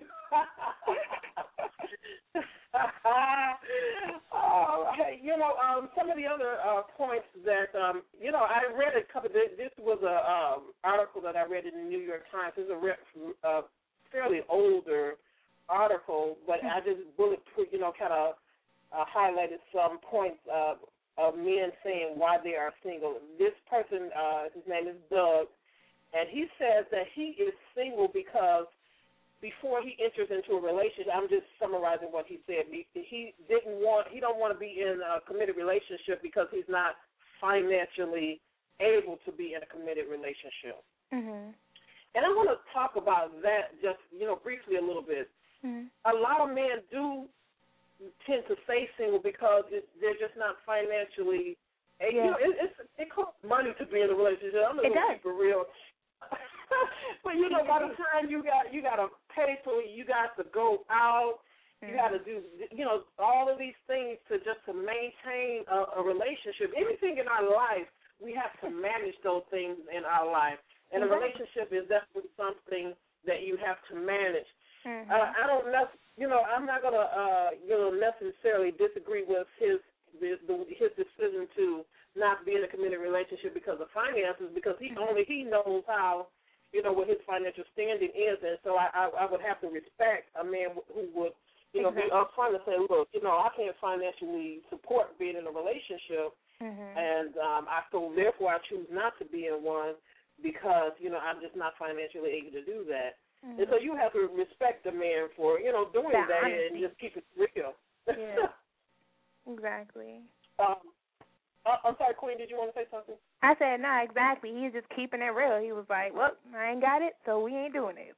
Oh, hey, you know, um, some of the other uh, points that, um, you know, I read a couple. This, this was a um, article that I read in the New York Times. It's a re- uh, fairly older article, but I just bullet, you know, kind of uh, highlighted some points uh, of men saying why they are single. This person, uh, his name is Doug, and he says that he is single because before he enters into a relationship, I'm just summarizing what he said. He, he didn't want, he don't want to be in a committed relationship because he's not financially able to be in a committed relationship. Mm-hmm. And I want to talk about that just, you know, briefly a little bit. Mm-hmm. A lot of men do tend to stay single because it, they're just not financially. Yeah. You know, it, it's, it costs money to be in a relationship. I'm going to keep it real. But you know, by the time you got you got to pay for it, you got to go out, you got to do, you know, all of these things to just to maintain a, a relationship. Anything in our life, we have to manage those things in our life, and a relationship is definitely something that you have to manage. Mm-hmm. Uh, I don't know, you know, I'm not gonna, uh, you know, necessarily disagree with his his, his decision to not be in a committed relationship because of finances, because he only he knows how. You know, what his financial standing is, and so I, I, I would have to respect a man who would, you know, exactly. be upfront and say, look, you know, I can't financially support being in a relationship, mm-hmm. and um, I so therefore I choose not to be in one because, you know, I'm just not financially able to do that. Mm-hmm. And so you have to respect the man for, you know, doing that, that honesty. and just keep it real. Yeah, exactly. Um, Uh, I'm sorry, Queen, did you want to say something? I said, no, exactly. He's just keeping it real. He was like, well, I ain't got it, so we ain't doing it.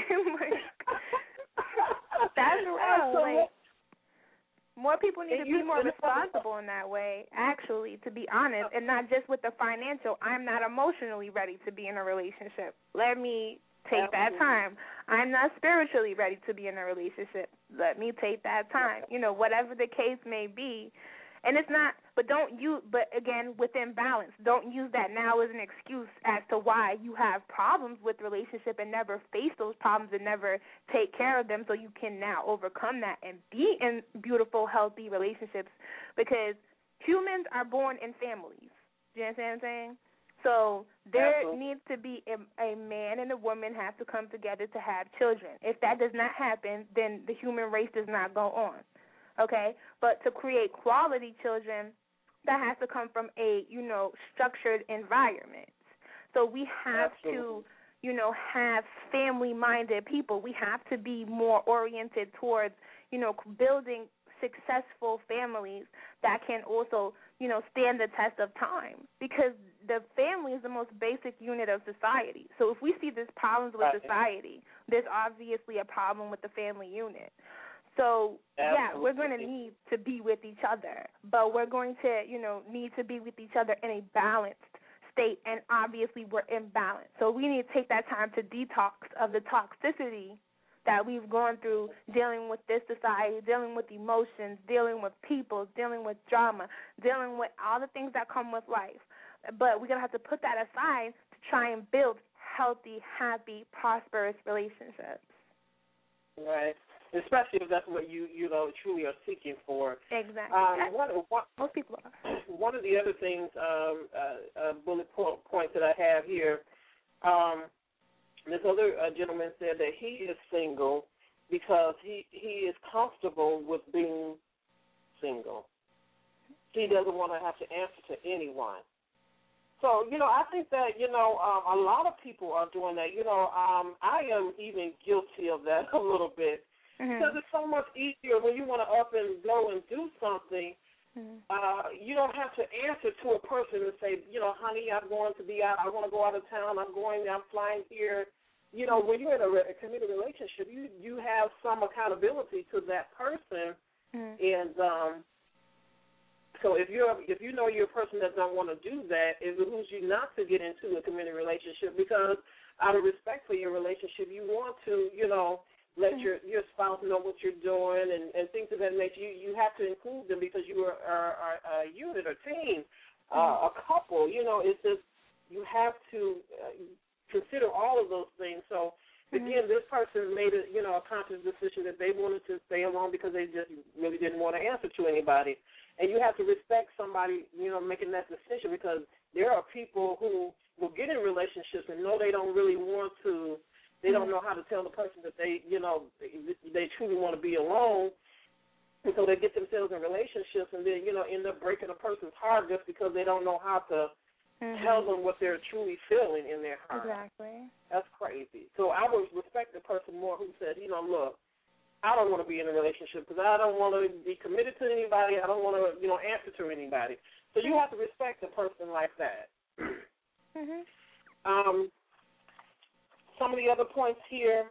That's real. Like, more people need to be more responsible in that way, actually, to be honest, and not just with the financial. I'm not emotionally ready to be in a relationship. Let me take that time. I'm not spiritually ready to be in a relationship. Let me take that time. You know, whatever the case may be. And it's not, but don't use, but again, within balance, don't use that now as an excuse as to why you have problems with relationship and never face those problems and never take care of them so you can now overcome that and be in beautiful, healthy relationships, because humans are born in families. Do you understand what I'm saying? So there Absolutely. needs to be a, a man and a woman have to come together to have children. If that does not happen, then the human race does not go on. Okay, but to create quality children, that has to come from a, you know, structured environment. So we have Absolutely. to, you know, have family-minded people. We have to be more oriented towards, you know, building successful families that can also, you know, stand the test of time, because the family is the most basic unit of society. So if we see there's problems with okay. society, there's obviously a problem with the family unit. So, Absolutely. yeah, we're going to need to be with each other, but we're going to, you know, need to be with each other in a balanced state, and obviously we're imbalanced. So we need to take that time to detox of the toxicity that we've gone through dealing with this society, dealing with emotions, dealing with people, dealing with drama, dealing with all the things that come with life. But we're going to have to put that aside to try and build healthy, happy, prosperous relationships. Right. Especially if that's what you, you know, truly are seeking for. Exactly. Um, one, one, Most people are. One of the other things, um, uh, uh, bullet point, points that I have here, um, this other uh, gentleman said that he is single because he, he is comfortable with being single. He doesn't want to have to answer to anyone. So, you know, I think that, you know, um, a lot of people are doing that. You know, um, I am even guilty of that a little bit. Mm-hmm. Because it's so much easier when you want to up and go and do something. Mm-hmm. Uh, you don't have to answer to a person and say, you know, honey, I'm going to be out. I want to go out of town. I'm going, I'm flying here. You know, when you're in a, a committed relationship, you, you have some accountability to that person. Mm-hmm. And, um, So if you're if you know you're a person that don't want to do that, it behooves you not to get into a committed relationship because out of respect for your relationship, you want to, you know, let mm-hmm. your, your spouse know what you're doing and, and things of that nature. You you have to include them because you are, are, are a unit or team, mm-hmm. uh, a couple. You know, it's just you have to uh, consider all of those things. So mm-hmm. again, this person made a you know a conscious decision that they wanted to stay alone because they just really didn't want to answer to anybody. And you have to respect somebody, you know, making that decision because there are people who will get in relationships and know they don't really want to, they don't know how to tell the person that they, you know, they, they truly want to be alone. And so they get themselves in relationships and then, you know, end up breaking a person's heart just because they don't know how to mm-hmm. tell them what they're truly feeling in their heart. Exactly. That's crazy. So I would respect the person more who said, you know, look, I don't want to be in a relationship because I don't want to be committed to anybody. I don't want to, you know, answer to anybody. So you have to respect a person like that. Mm-hmm. Um, some of the other points here,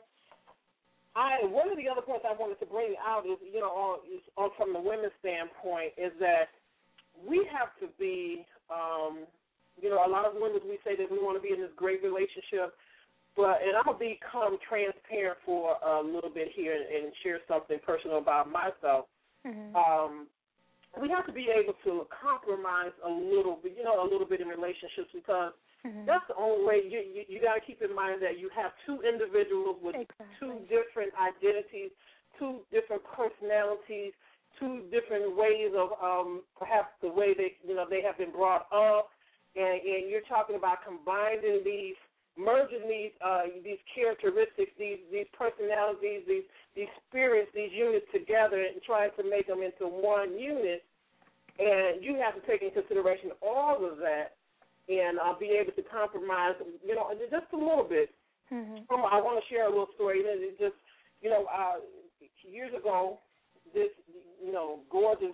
I one of the other points I wanted to bring out is, you know, on, is on from the women's standpoint, is that we have to be, um, you know, a lot of women, we say that we want to be in this great relationship. But, and I'm going to become transparent for a little bit here and, and share something personal about myself. Mm-hmm. Um, we have to be able to compromise a little bit, you know, a little bit in relationships because mm-hmm. that's the only way. You, you, you got to keep in mind that you have two individuals with exactly. two different identities, two different personalities, two different ways of um, perhaps the way they, you know, they have been brought up, and, and you're talking about combining these merging these uh, these characteristics, these these personalities, these these spirits, these units together, and trying to make them into one unit. And you have to take into consideration all of that, and uh, be able to compromise, you know, just a little bit. Mm-hmm. Um, I want to share a little story. It just, you know, uh, years ago, this, you know, gorgeous.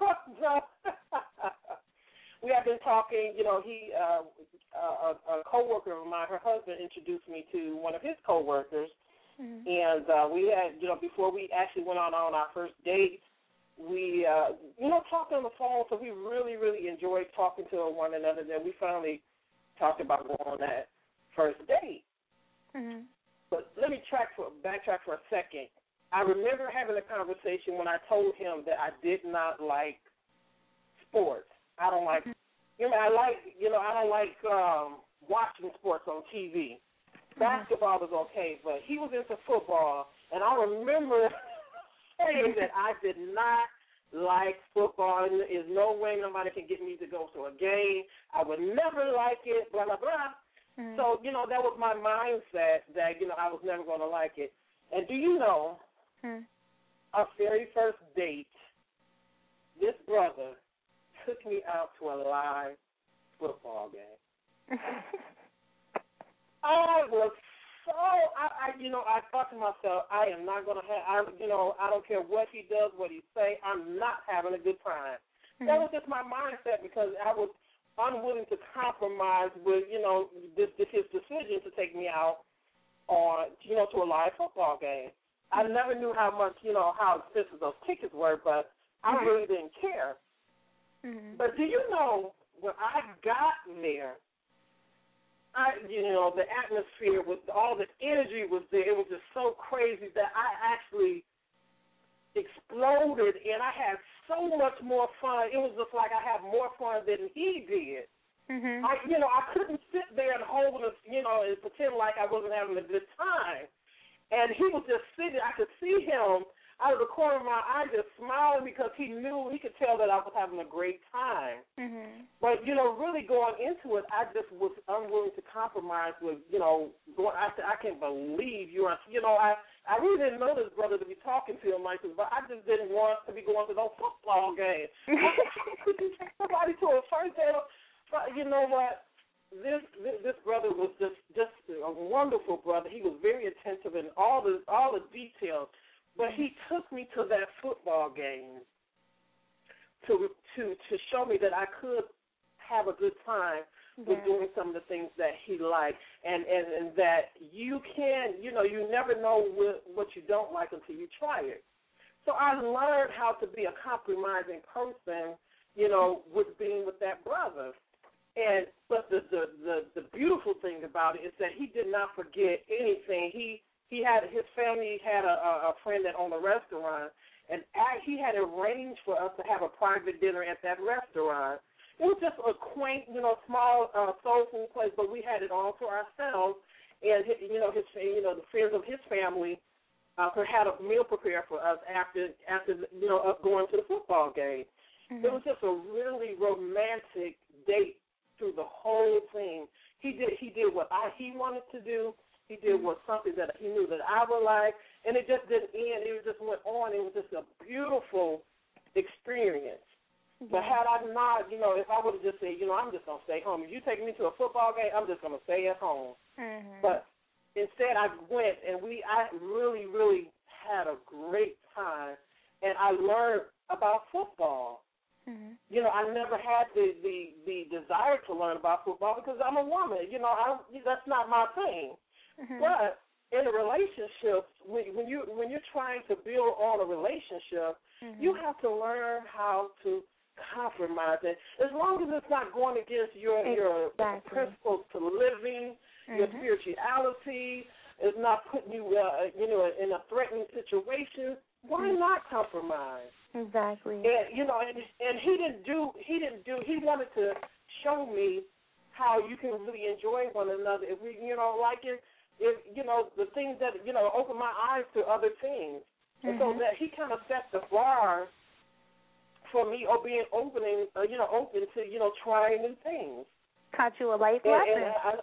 We have been talking, you know, he, uh, a, a co-worker of mine, her husband introduced me to one of his co-workers, mm-hmm. and uh, we had, you know, before we actually went on on our first date, we, uh, you know, talked on the phone, so we really, really enjoyed talking to one another. Then we finally talked about going on that first date. Mm-hmm. But let me track for, backtrack for a second. I remember having a conversation when I told him that I did not like sports. I don't like, you know, I like, you know, I don't like um, watching sports on T V. Basketball was okay, but he was into football, and I remember saying that I did not like football. And there's no way nobody can get me to go to a game. I would never like it, blah, blah, blah. Mm-hmm. So, you know, that was my mindset that, you know, I was never going to like it. And do you know, mm-hmm. our very first date, this brother took me out to a live football game. I was so, I, I, you know, I thought to myself, I am not going to have, I, you know, I don't care what he does, what he say, I'm not having a good time. Mm-hmm. That was just my mindset because I was unwilling to compromise with, you know, this, this his decision to take me out on, you know, to a live football game. I never knew how much, you know, how expensive those tickets were, but I really didn't care. Mm-hmm. But do you know, when I got there, I, you know, the atmosphere was, all the energy was there. It was just so crazy that I actually exploded, and I had so much more fun. It was just like I had more fun than he did. Mm-hmm. I, you know, I couldn't sit there and hold it, you know, and pretend like I wasn't having a good time. And he was just sitting. I could see him out of the corner of my eye just smiling because he knew, he could tell that I was having a great time. Mm-hmm. But, you know, really going into it, I just was unwilling to compromise with, you know, going, I said, I can't believe you are, you know, I, I really didn't know this brother to be talking to him like this, but I just didn't want to be going to no football game. Could you take somebody to a first date? But you know what? this, this this brother was just just a wonderful brother. He was very attentive in all the all the details. But he took me to that football game to to to show me that I could have a good time with Yeah. doing some of the things that he liked, and, and, and that you can, you know, you never know what, what you don't like until you try it. So I learned how to be a compromising person, you know, with being with that brother. And but the the, the, the beautiful thing about it is that he did not forget anything. He he had his family had a, a friend that owned a restaurant, and he had arranged for us to have a private dinner at that restaurant. It was just a quaint, you know, small uh, soul food place, but we had it all to ourselves. And you know, his you know the friends of his family uh, had a meal prepared for us after after you know us going to the football game. Mm-hmm. It was just a really romantic date through the whole thing. He did he did what I he wanted to do. He did what something that he knew that I would like, and it just didn't end. It just went on. It was just a beautiful experience. But had I not, you know, if I would have just said, you know, I'm just going to stay home. If you take me to a football game, I'm just going to stay at home. Mm-hmm. But instead I went, and we, I really, really had a great time, and I learned about football. Mm-hmm. You know, I never had the, the, the desire to learn about football because I'm a woman. You know, I, that's not my thing. Mm-hmm. But in a relationship, when, when, you, when you're trying to build on a relationship, mm-hmm. you have to learn how to compromise it, as long as it's not going against your exactly. your principles to living, mm-hmm. your spirituality. It's not putting you, uh, you know, in a threatening situation. Why mm-hmm. not compromise? Exactly. And you know, and and he didn't do. He didn't do. He wanted to show me how you can really enjoy one another. If we, you know, like it, if you know, the things that you know, open my eyes to other things, mm-hmm. and so that he kind of set the bar for me, or being opening, uh, you know, open to, you know, trying new things. Taught you a life and, lesson. and I,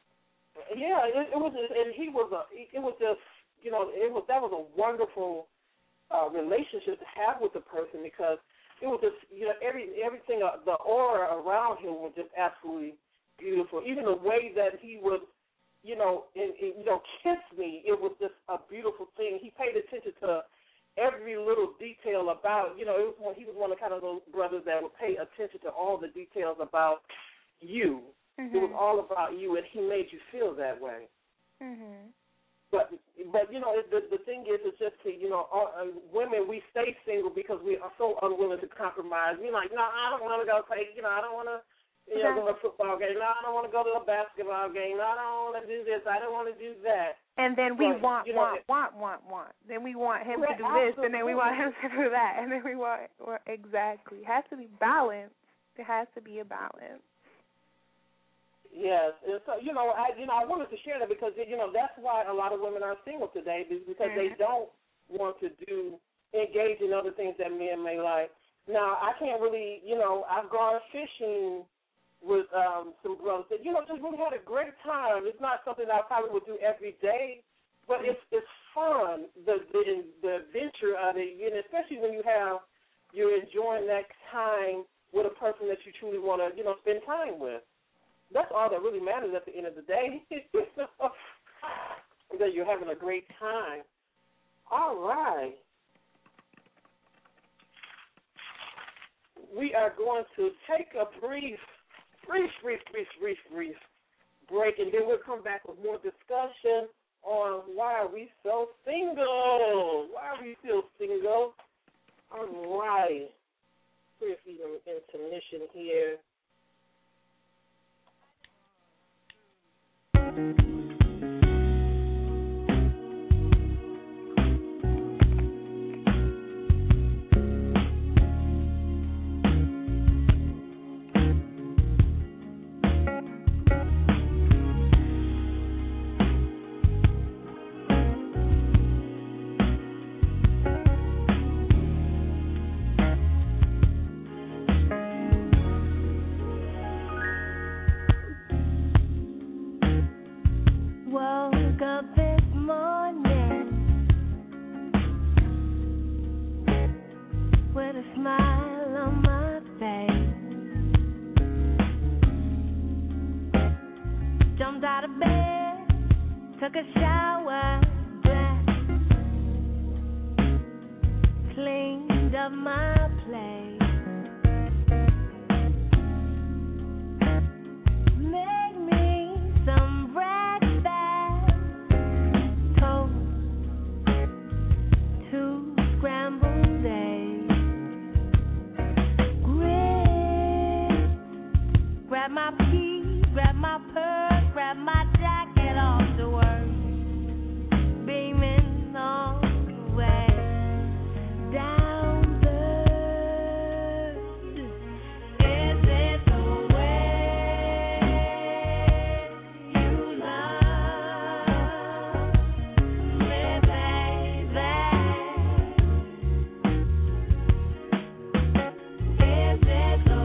yeah, it, it was, and he was a, it was just, you know, it was that was a wonderful uh, relationship to have with the person because it was just, you know, every everything, uh, the aura around him was just absolutely beautiful. Even the way that he would, you know, and, and, you know, kiss me, it was just a beautiful thing. He paid attention to every little detail about, you know, it was one, he was one of kind of those brothers that would pay attention to all the details about you. Mm-hmm. It was all about you, and he made you feel that way. Mm-hmm. But, but you know, the the thing is, it's just to, you know, all, uh, women, we stay single because we are so unwilling to compromise. We're like, no, I don't want to go play, you know, I don't want to, you know, go to a football game. No, I don't want to go to a basketball game. No, I don't want to do this. I don't want to do that. And then we but, want, you know, want, want, want, want. Then we want him yeah, to do this, absolutely. and then we want him to do that, and then we want, well, exactly. It has to be balanced. It has to be a balance. Yes, and so you know, I you know, I wanted to share that because you know that's why a lot of women are single today because mm-hmm. they don't want to do engage in other things that men may like. Now, I can't really, you know, I've gone fishing with um, some brothers that, you know, just really had a great time. It's not something that I probably would do every day, but it's it's fun, the the, the adventure of it, and especially when you have, you're enjoying that time with a person that you truly want to, you know, spend time with. That's all that really matters at the end of the day, that you're having a great time. All right. We are going to take a brief Brief, brief, brief, brief, brief break, and then we'll come back with more discussion on why are we so single? Why are we still single? All right. Brief intermission here. out of bed, took a shower, dressed, cleaned up my place, made me some breakfast, toast, two scrambled eggs, grits, grab my keys, grab my purse, grab my jacket off to work, beaming all the way down Third. Is it the way you love me, baby? Is it the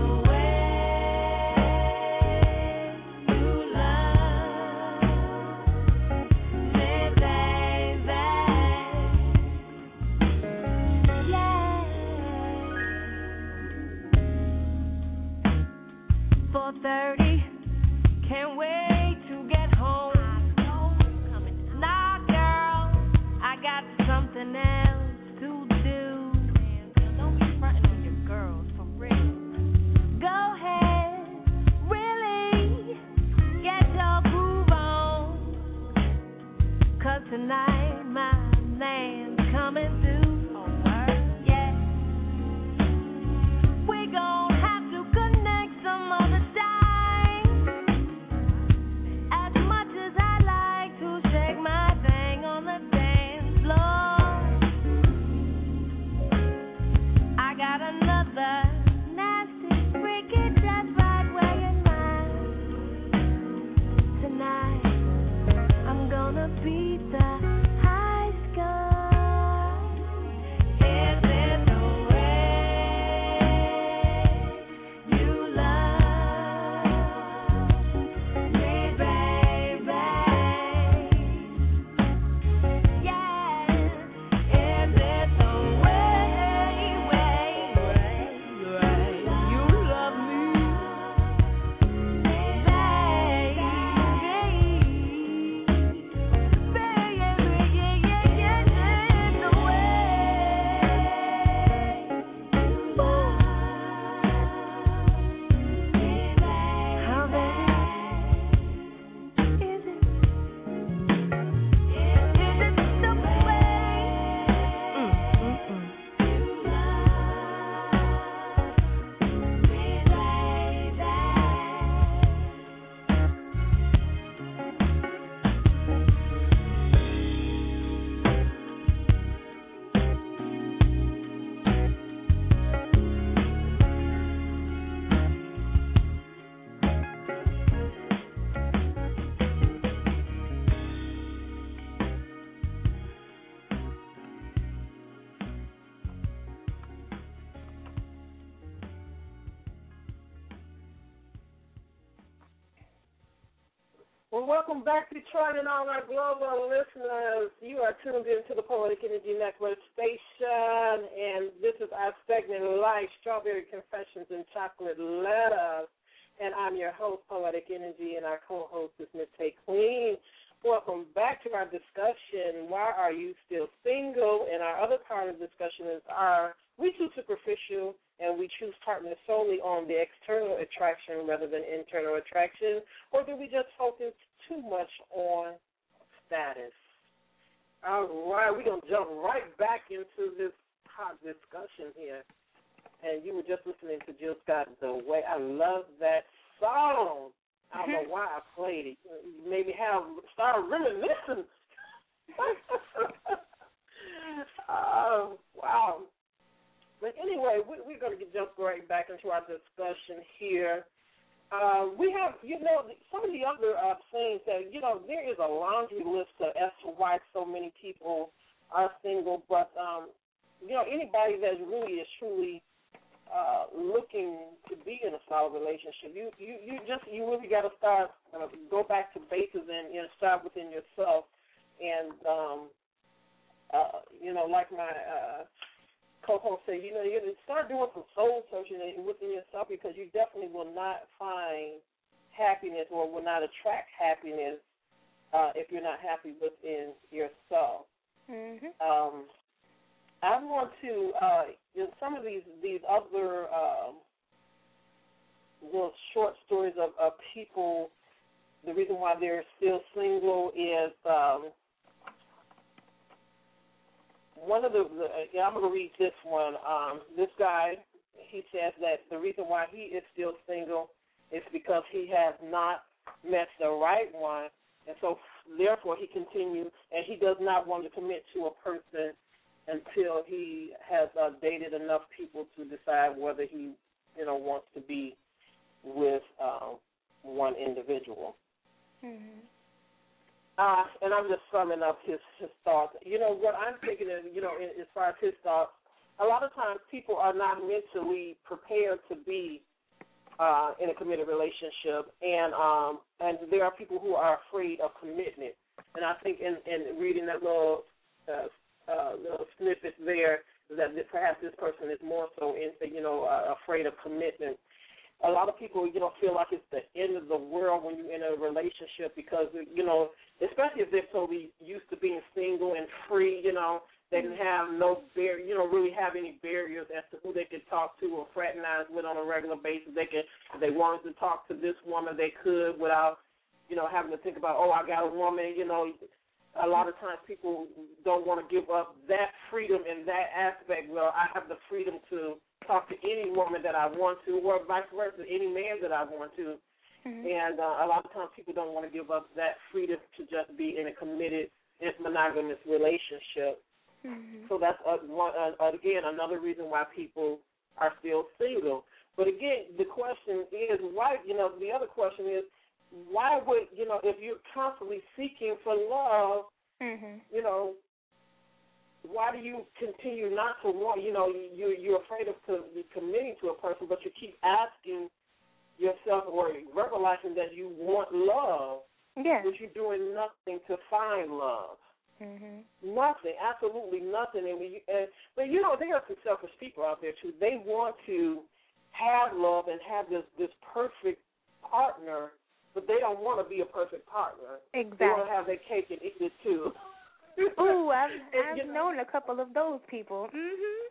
four thirty, can't wait to get home. Nah, girl, I got something else to do. Don't be fronting on your girls, for real. Go ahead, really, get your groove on. 'Cause tonight my man's coming through. Oh, word? Yeah. We gon' have to connect some other time. As much as I like to shake my thing on the dance floor, I got another nasty, freaky just right where you're mine. Tonight, I'm gonna beat the high sky. Is it the way you love me, baby? Yeah. Is it the way, way, way, way you love me, baby? Well, welcome back, Detroit, and all our global listeners. You are tuned in to the Poetic Energy Network station, and this is our segment, Life, Strawberry Confessions and Chocolate Letters. And I'm your host, Poetic Energy, and our co-host is Miss Tay Queen. Welcome back to our discussion, Why Are You Still Single? And our other part of the discussion is, Are we too superficial, and we choose partners solely on the external attraction rather than internal attraction, or do we just focus too much on status? All right, we're going to jump right back into this hot discussion here. And you were just listening to Jill Scott, The Way. I love that song. I don't know why I played it. You made me have, start reminiscing. Oh, wow. But anyway, we, we're going to jump right back into our discussion here. Uh, we have, you know, some of the other uh, things that, you know, there is a laundry list as to why so many people are single. But, um, you know, anybody that really is truly uh, looking to be in a solid relationship, you, you, you just, you really got to start, uh, go back to bases and, you know, start within yourself. And, um, uh, you know, like my uh, co-host said, you know, you start doing some soul searching within yourself, because you definitely will not find happiness or will not attract happiness uh, if you're not happy within yourself. Mm-hmm. Um, I want to, uh, you know, some of these, these other um, little short stories of, of people, the reason why they're still single is um, one of the, the yeah, I'm going to read this one. Um, this guy, he says that the reason why he is still single is because he has not met the right one, and so therefore he continues, and he does not want to commit to a person until he has uh, dated enough people to decide whether he, you know, wants to be with uh, one individual. Mm-hmm. Uh, and I'm just summing up his, his thoughts. You know, what I'm thinking is, you know, as far as his thoughts, a lot of times people are not mentally prepared to be uh, in a committed relationship, and um, and there are people who are afraid of commitment. And I think in, in reading that little uh, uh, little snippet there, that perhaps this person is more so into, you know, uh, afraid of commitment. A lot of people, you know, feel like it's the end of the world when you're in a relationship because, you know, especially if they're so used to being single and free, you know, they can have no bar, you know, really have any barriers as to who they could talk to or fraternize with on a regular basis. They can, if they wanted to talk to this woman, they could without, you know, having to think about, oh, I got a woman, you know. A lot of times people don't want to give up that freedom in that aspect. Well, I have the freedom to talk to any woman that I want to, or vice versa, any man that I want to. Mm-hmm. And uh, a lot of times people don't want to give up that freedom to just be in a committed, monogamous relationship. Mm-hmm. So that's, uh, one, uh, again, another reason why people are still single. But, again, the question is, why, you know, the other question is, why would, you know, if you're constantly seeking for love, mm-hmm. you know, why do you continue not to want, you know, you, you're afraid of to, committing to a person, but you keep asking yourself or verbalizing that you want love, yeah. but you're doing nothing to find love. Mm-hmm. Nothing, absolutely nothing. And we, and, but, you know, there are some selfish people out there, too. They want to have love and have this, this perfect partner, but they don't want to be a perfect partner. Exactly. They want to have their cake and eat it, too. Ooh, I've, and, I've you know, known a couple of those people. Mm-hmm.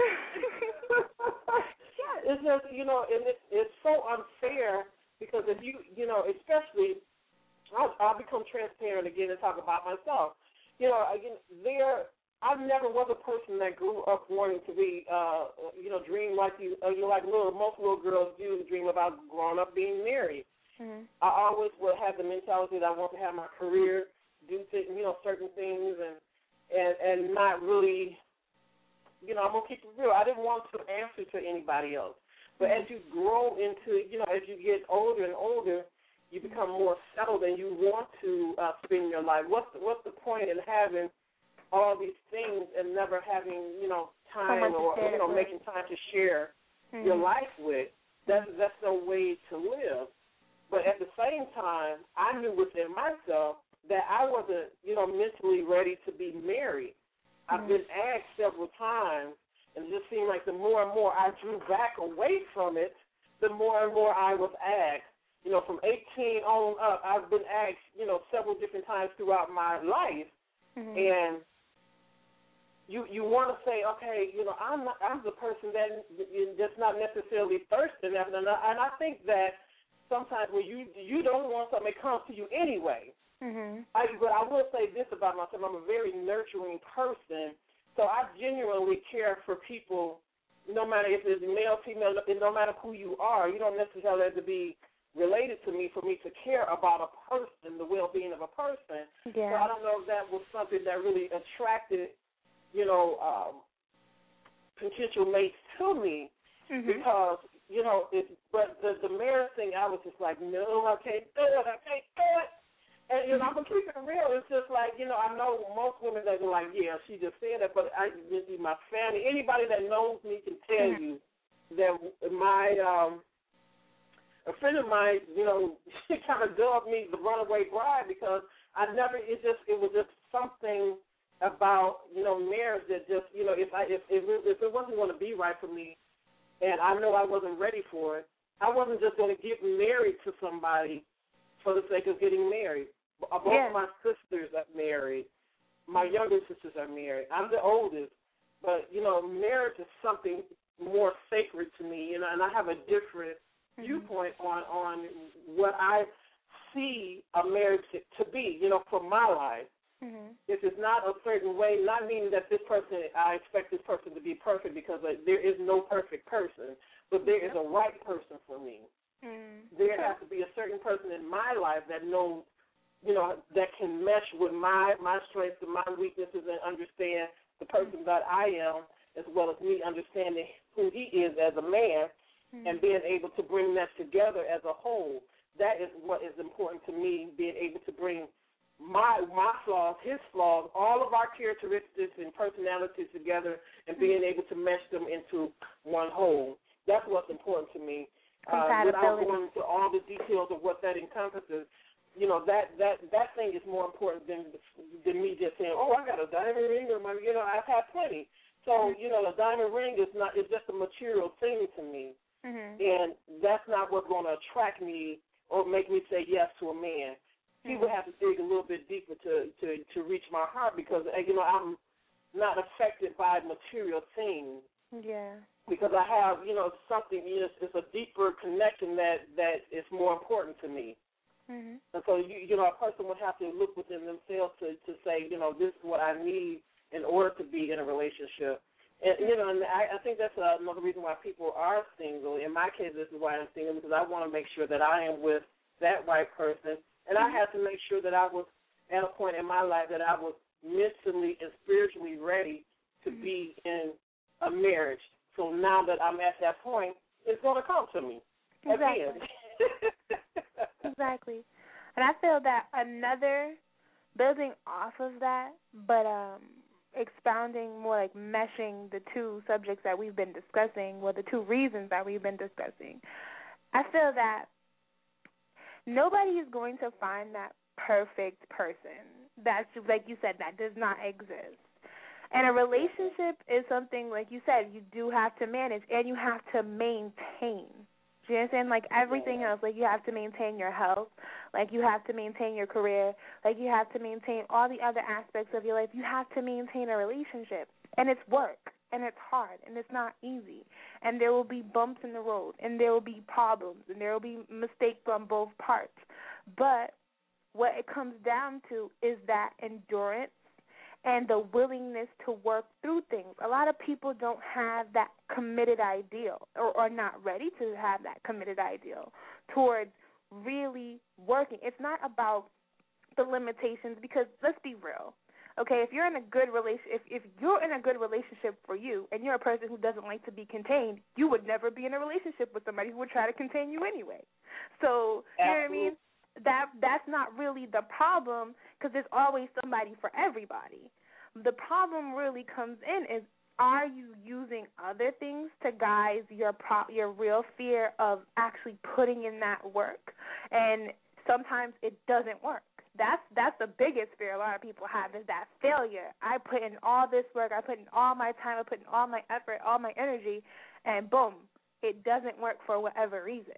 Yeah, it's just, you know, and it's, it's so unfair because if you, you know, especially, I'll, I'll become transparent again and talk about myself. You know, again, there, I never was a person that grew up wanting to be, uh, you know, dream like you, uh, you know, like little, most little girls do, dream about growing up being married. Mm-hmm. I always would have the mentality that I want to have my career, do th- you know certain things, and and and not really, you know, I'm gonna keep it real. I didn't want to answer to anybody else. But mm-hmm. as you grow into, you know, as you get older and older, you become more settled, and you want to uh, spend your life. What's the, what's the point in having all these things and never having, you know, time or you know making time to share mm-hmm. your life with? That's that's no way to live. But at the same time, I knew within myself that I wasn't, you know, mentally ready to be married. Mm-hmm. I've been asked several times, and it just seemed like the more and more I drew back away from it, the more and more I was asked. You know, from eighteen on up, I've been asked, you know, several different times throughout my life, mm-hmm. and you you want to say, okay, you know, I'm not, I'm the person that is just not necessarily thirsting after, and I think that sometimes when you you don't want something, it comes to you anyway. Mm-hmm. I, but I will say this about myself. I'm a very nurturing person, so I genuinely care for people, no matter if it's male, female, no matter who you are. You don't necessarily have to be related to me for me to care about a person, the well-being of a person. Yeah. So I don't know if that was something that really attracted, you know, um, potential mates to me, mm-hmm. because, you know, it, but the, the marriage thing, I was just like, no, I can't do it, I can't do it. And, you know, I'm going to keep it real. It's just like, you know, I know most women that are like, yeah, she just said that, but I, my family, anybody that knows me can tell you that my, um, a friend of mine, you know, she kind of dubbed me the runaway bride because I never, it just, it was just something about, you know, marriage that just, you know, if I, if, if, it, if it wasn't going to be right for me and I know I wasn't ready for it, I wasn't just going to get married to somebody for the sake of getting married. Both yeah. of my sisters are married. My younger sisters are married. I'm the oldest, but, you know, marriage is something more sacred to me, you know, and I have a different mm-hmm. viewpoint on, on what I see a marriage to, to be, you know, for my life. Mm-hmm. If it's not a certain way, not meaning that this person, I expect this person to be perfect, because like, there is no perfect person, but there is a right person for me. Mm-hmm. There has to be a certain person in my life that knows, you know, that can mesh with my, my strengths and my weaknesses and understand the person that I am, as well as me understanding who he is as a man, mm-hmm. and being able to bring that together as a whole. That is what is important to me, being able to bring my my flaws, his flaws, all of our characteristics and personalities together, and being able to mesh them into one whole. That's what's important to me. Uh, without going into all the details of what that encompasses, you know, that, that, that thing is more important than than me just saying, oh, I got a diamond ring, or my, you know, I've had plenty. So, you know, a diamond ring is not, it's just a material thing to me. Mm-hmm. And that's not what's going to attract me or make me say yes to a man. Mm-hmm. He would have to dig a little bit deeper to, to, to reach my heart, because, you know, I'm not affected by material things. Yeah. Because I have, you know, something, you know, it's a deeper connection that, that is more important to me. Mm-hmm. And so, you, you know, a person would have to look within themselves to, to say, you know, this is what I need in order to be in a relationship. And, you know, and I, I think that's another reason why people are single. In my case, this is why I'm single, because I want to make sure that I am with that right person. And I had to make sure that I was at a point in my life that I was mentally and spiritually ready to be in a marriage. So now that I'm at that point, it's going to come to me. Exactly. Exactly. And I feel that another, building off of that, but um, expounding more, like meshing the two subjects that we've been discussing, or the two reasons that we've been discussing, I feel that nobody is going to find that perfect person. That's, like you said, that does not exist. And a relationship is something, like you said, you do have to manage, and you have to maintain. Do you understand? Like everything else, like you have to maintain your health, like you have to maintain your career, like you have to maintain all the other aspects of your life. You have to maintain a relationship, and it's work, and it's hard, and it's not easy. And there will be bumps in the road, and there will be problems, and there will be mistakes on both parts. But what it comes down to is that endurance and the willingness to work through things. A lot of people don't have that committed ideal, or are not ready to have that committed ideal towards really working. It's not about the limitations, because let's be real. Okay, if you're in a good relation, if, if you're in a good relationship for you, and you're a person who doesn't like to be contained, you would never be in a relationship with somebody who would try to contain you anyway. So, you know what I mean? That that's not really the problem, because there's always somebody for everybody. The problem really comes in is, are you using other things to guise your pro- your real fear of actually putting in that work? And sometimes it doesn't work. That's that's the biggest fear a lot of people have, is that failure. I put in all this work, I put in all my time, I put in all my effort, all my energy, and boom, it doesn't work for whatever reason.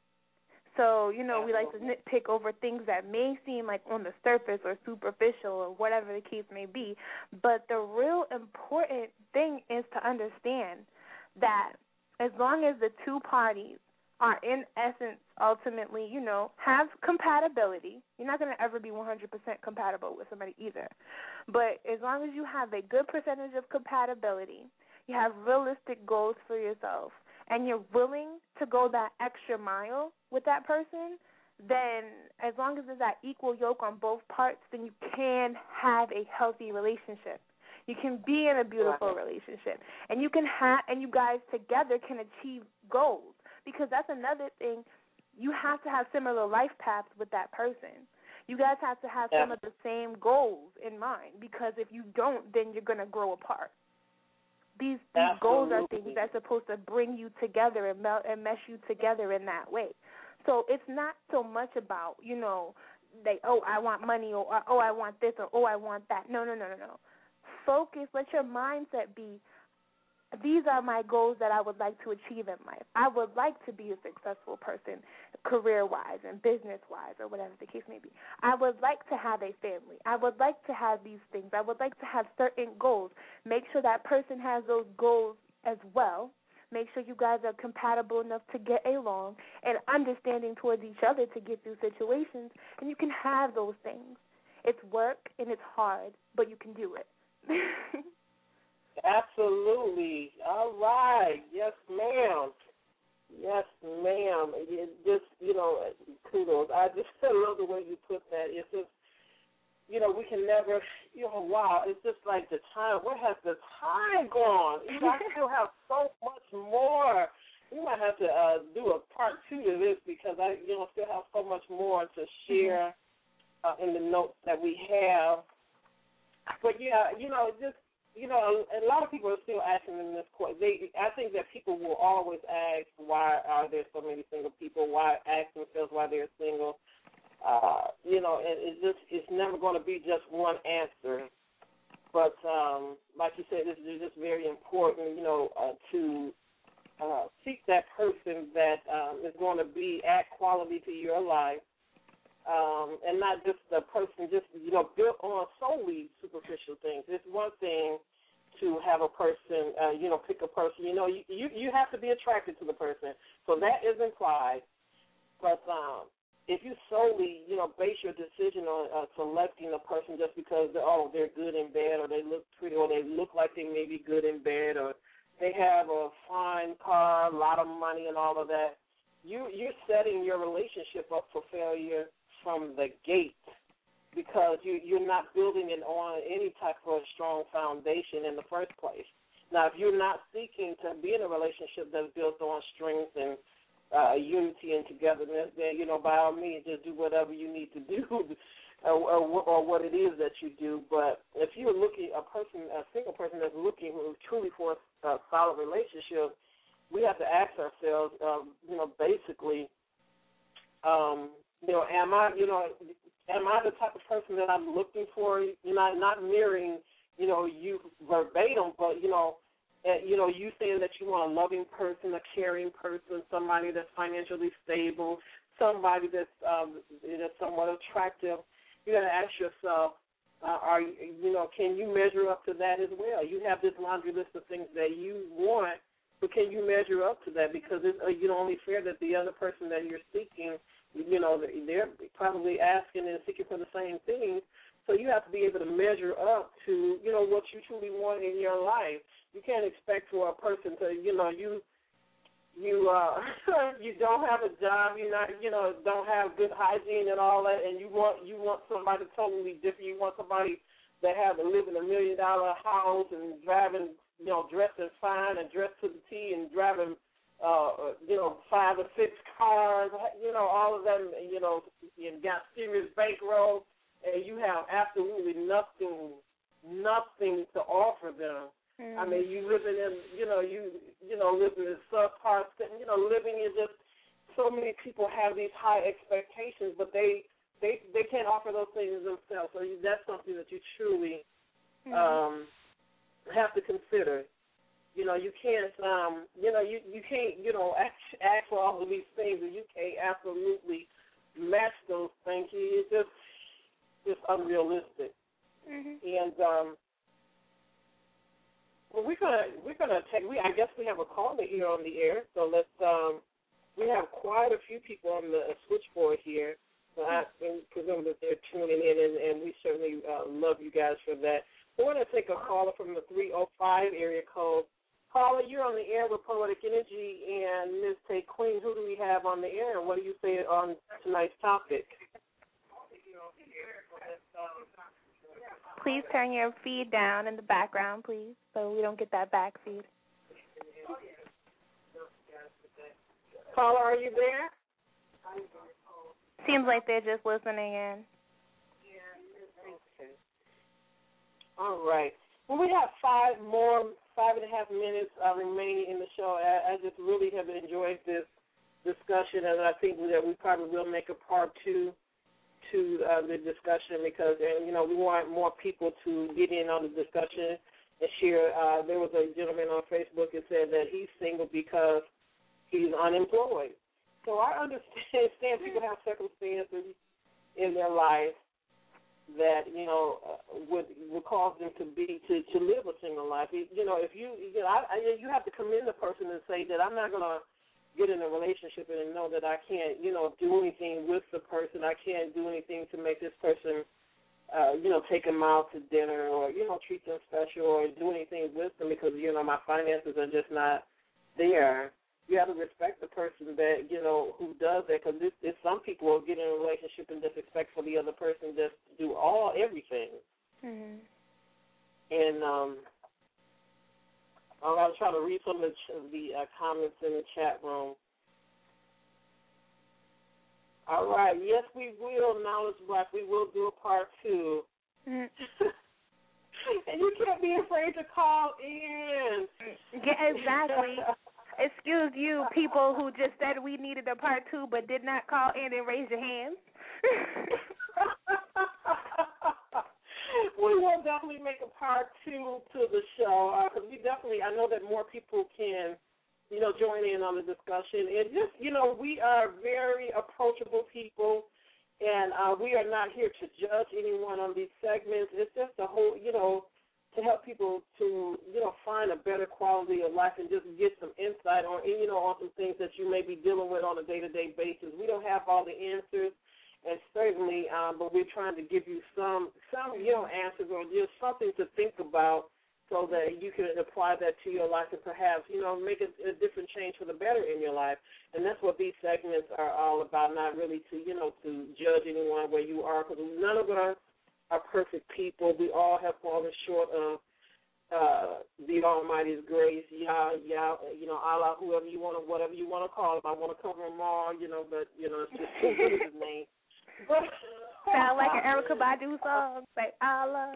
So, you know, we like to nitpick over things that may seem like on the surface or superficial or whatever the case may be. But the real important thing is to understand that as long as the two parties are in essence ultimately, you know, have compatibility, you're not going to ever be one hundred percent compatible with somebody either. But as long as you have a good percentage of compatibility, you have realistic goals for yourself, and you're willing to go that extra mile with that person, then as long as there's that equal yoke on both parts, then you can have a healthy relationship. You can be in a beautiful relationship, and you can have, and you guys together can achieve goals, because that's another thing. You have to have similar life paths with that person. You guys have to have some of the same goals in mind, because if you don't, then you're going to grow apart. These, these goals are things that's supposed to bring you together and, mel- and mesh you together in that way. So it's not so much about, you know, they, oh, I want money, or, oh, I want this, or, oh, I want that. No, no, no, no, no. Focus, let your mindset be, these are my goals that I would like to achieve in life. I would like to be a successful person career-wise and business-wise or whatever the case may be. I would like to have a family. I would like to have these things. I would like to have certain goals. Make sure that person has those goals as well. Make sure you guys are compatible enough to get along and understanding towards each other to get through situations, and you can have those things. It's work and it's hard, but you can do it. Absolutely. All right. Yes, ma'am. Yes, ma'am. It just, you know, kudos. I just love the way you put that. It's just, you know, we can never, you know, wow, it's just like the time. Where has the time gone? You know, I still have so much more. We might have to uh, do a part two to this because I, you know, still have so much more to share uh, in the notes that we have. But, yeah, you know, just, you know, a, a lot of people are still asking in this court. They, I think that people will always ask, why are there so many single people? Why ask themselves why they're single? Uh, you know, and it's just it's never going to be just one answer. But um, like you said, this is just very important, you know, uh, to uh, seek that person that um, is going to be at quality to your life. Um, and not just the person just, you know, built on solely superficial things. It's one thing to have a person, uh, you know, pick a person. You know, you, you, you have to be attracted to the person. So that is implied. But um, if you solely, you know, base your decision on uh, selecting a person just because, they're, oh, they're good in bed or they look pretty or they look like they may be good in bed or they have a fine car, a lot of money and all of that, you, you're setting your relationship up for failure from the gate because you, you're not building it on any type of strong foundation in the first place. Now, if you're not seeking to be in a relationship that's built on strength and uh, unity and togetherness, then, you know, by all means, just do whatever you need to do or, or, or what it is that you do. But if you're looking, a person, a single person that's looking truly for a solid relationship, we have to ask ourselves, um, you know, basically, um, You know, am I, you know, am I the type of person that I'm looking for? You know, not mirroring, you know, you verbatim, but, you know, uh, you know, you saying that you want a loving person, a caring person, somebody that's financially stable, somebody that's, um, that's somewhat attractive. You got to ask yourself, uh, are you, you know, can you measure up to that as well? You have this laundry list of things that you want, but can you measure up to that? Because it's, uh, you know, only fair that the other person that you're seeking, you know, they're probably asking and seeking for the same thing. So you have to be able to measure up to, you know, what you truly want in your life. You can't expect for a person to, you know, you you uh you don't have a job, you not, you know, don't have good hygiene and all that, and you want you want somebody totally different. You want somebody that have to live in a million dollar house and driving, you know, dressing fine and dressed to the T and driving. Uh, you know, five or six cars, you know, all of them, you know, you got serious bankroll, and you have absolutely nothing, nothing to offer them. Mm. I mean, you living in, you know, you, you know, living in subpar, you know, living in just so many people have these high expectations, but they, they, they can't offer those things themselves. So that's something that you truly mm. um, have to consider. You know, you can't, um, you know, you, you can't, you know, ask, ask for all of these things, and you can't absolutely match those things. It's just, just unrealistic. Mm-hmm. And um, well, we're gonna, we're gonna take. We, I guess we have a caller here on the air, so let's. Um, we have quite a few people on the switchboard here. So I presume that they're tuning in, and, and we certainly uh, love you guys for that. We're gonna take a caller from the three oh five area code. Caller, you're on the air with Poetic Energy and Miz Tay Queen. Who do we have on the air, and what do you say on tonight's topic? Please turn your feed down in the background, please, so we don't get that back feed. Caller, are you there? Seems like they're just listening in. Okay. All right. Well, we have five more. Five and a half minutes uh, remaining in the show. I, I just really have enjoyed this discussion, and I think that we probably will make a part two to uh, the discussion because, uh, you know, we want more people to get in on the discussion and share. Uh, there was a gentleman on Facebook that said that he's single because he's unemployed. So I understand people have circumstances in their life that, you know, uh, would would cause them to be to, to live a single life. You know, if you you know, I, I, you have to commend the person and say that I'm not gonna get in a relationship and know that I can't, you know, do anything with the person. I can't do anything to make this person, uh, you know, take them out to dinner or, you know, treat them special or do anything with them because, you know, my finances are just not there. You have to respect the person that, you know, who does that, because there's some people who get in a relationship and just expect for the other person just to do all, everything. Mm-hmm. And um, I'm going to try to read some of the, the uh, comments in the chat room. All right. Yes, we will, Knowledge Black. We will do a part two. Mm-hmm. And you can't be afraid to call in. Yeah, exactly. Excuse you, people who just said we needed a part two but did not call in and raise your hands. We will definitely make a part two to the show because uh, we definitely, I know that more people can, you know, join in on the discussion. And just, you know, we are very approachable people, and uh, we are not here to judge anyone on these segments. It's just a whole, you know, to help people to, you know, find a better quality of life and just get some insight on, you know, on some things that you may be dealing with on a day-to-day basis. We don't have all the answers, and certainly, um, but we're trying to give you some, some, you know, answers or just something to think about so that you can apply that to your life and perhaps, you know, make a, a different change for the better in your life. And that's what these segments are all about, not really to, you know, to judge anyone where you are, because none of us are perfect people. We all have fallen short of uh, the Almighty's grace. Yah, Yah, you know, Allah, whoever you want to, whatever you want to call him. I want to cover them all, you know, but, you know, it's just too good his name. But, sound like an Erykah Badu song, like Allah.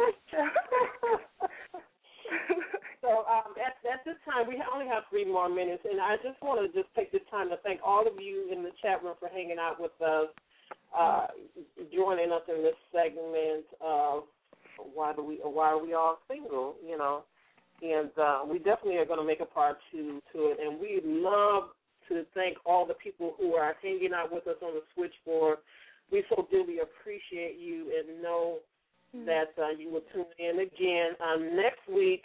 So um, at, at this time, we only have three more minutes, and I just want to just take this time to thank all of you in the chat room for hanging out with us. Uh, joining us in this segment of why do we why are we all single, you know, and uh, we definitely are going to make a part two to it, and we love to thank all the people who are hanging out with us on the switchboard. We so dearly appreciate you and know mm-hmm. that uh, you will tune in again. Um, next week,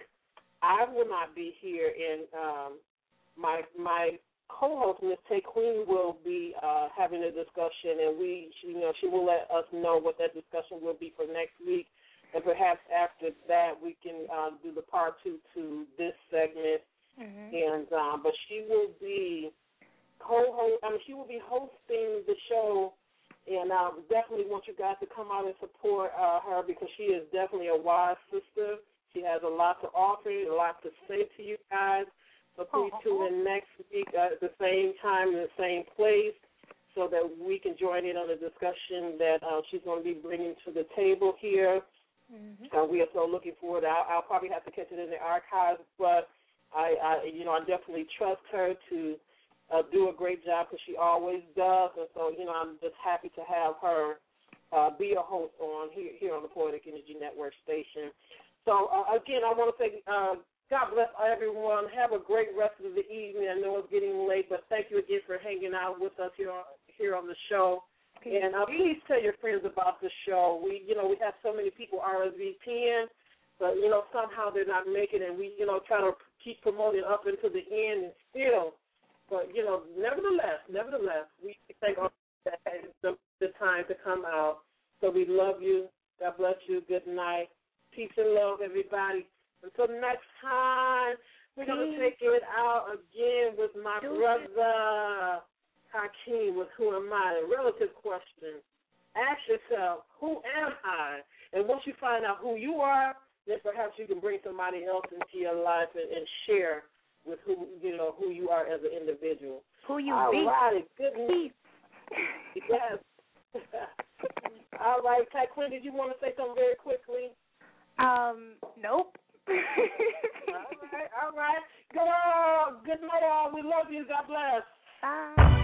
I will not be here, and um, my my. co-host, Miz Tay Queen, will be uh, having a discussion, and we, she, you know, she will let us know what that discussion will be for next week, and perhaps after that we can uh, do the part two to this segment. Mm-hmm. And uh, but she will be co-host. I mean, she will be hosting the show, and I uh, definitely want you guys to come out and support uh, her because she is definitely a wise sister. She has a lot to offer, a lot to say to you guys. So please tune in next week uh, at the same time in the same place so that we can join in on the discussion that uh, she's going to be bringing to the table here. Mm-hmm. Uh, we are so looking forward. I'll, I'll probably have to catch it in the archives, but I, I you know, I definitely trust her to uh, do a great job because she always does. And so, you know, I'm just happy to have her uh, be a host on here, here on the Poetic Energy Network station. So, uh, again, I want to say uh, God bless everyone. Have a great rest of the evening. I know it's getting late, but thank you again for hanging out with us here on, here on the show. And uh, please tell your friends about the show. We, you know, we have so many people RSVPing, but, you know, somehow they're not making it. And we, you know, try to keep promoting up into the end and still. But, you know, nevertheless, nevertheless, we take all that the, the time to come out. So we love you. God bless you. Good night. Peace and love, everybody. Until next time, we're going to take it out again with my brother, Hakeem, with Who Am I? A relative question. Ask yourself, who am I? And once you find out who you are, then perhaps you can bring somebody else into your life and, and share with who, you know, who you are as an individual. Who you All be. All right, good news. Yes. All right, Taekwyn, did you want to say something very quickly? Um, nope. all right, all right. Good, good night, all. We love you. God bless. Bye.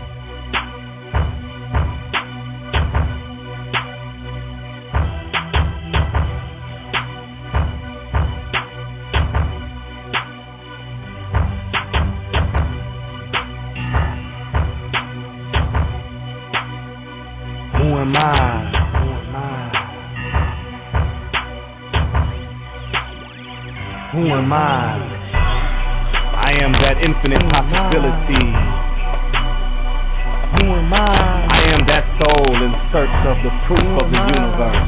am I? Who am I? Who am I? I am that infinite possibility. Who am I? I am that soul in search of the proof of the universe.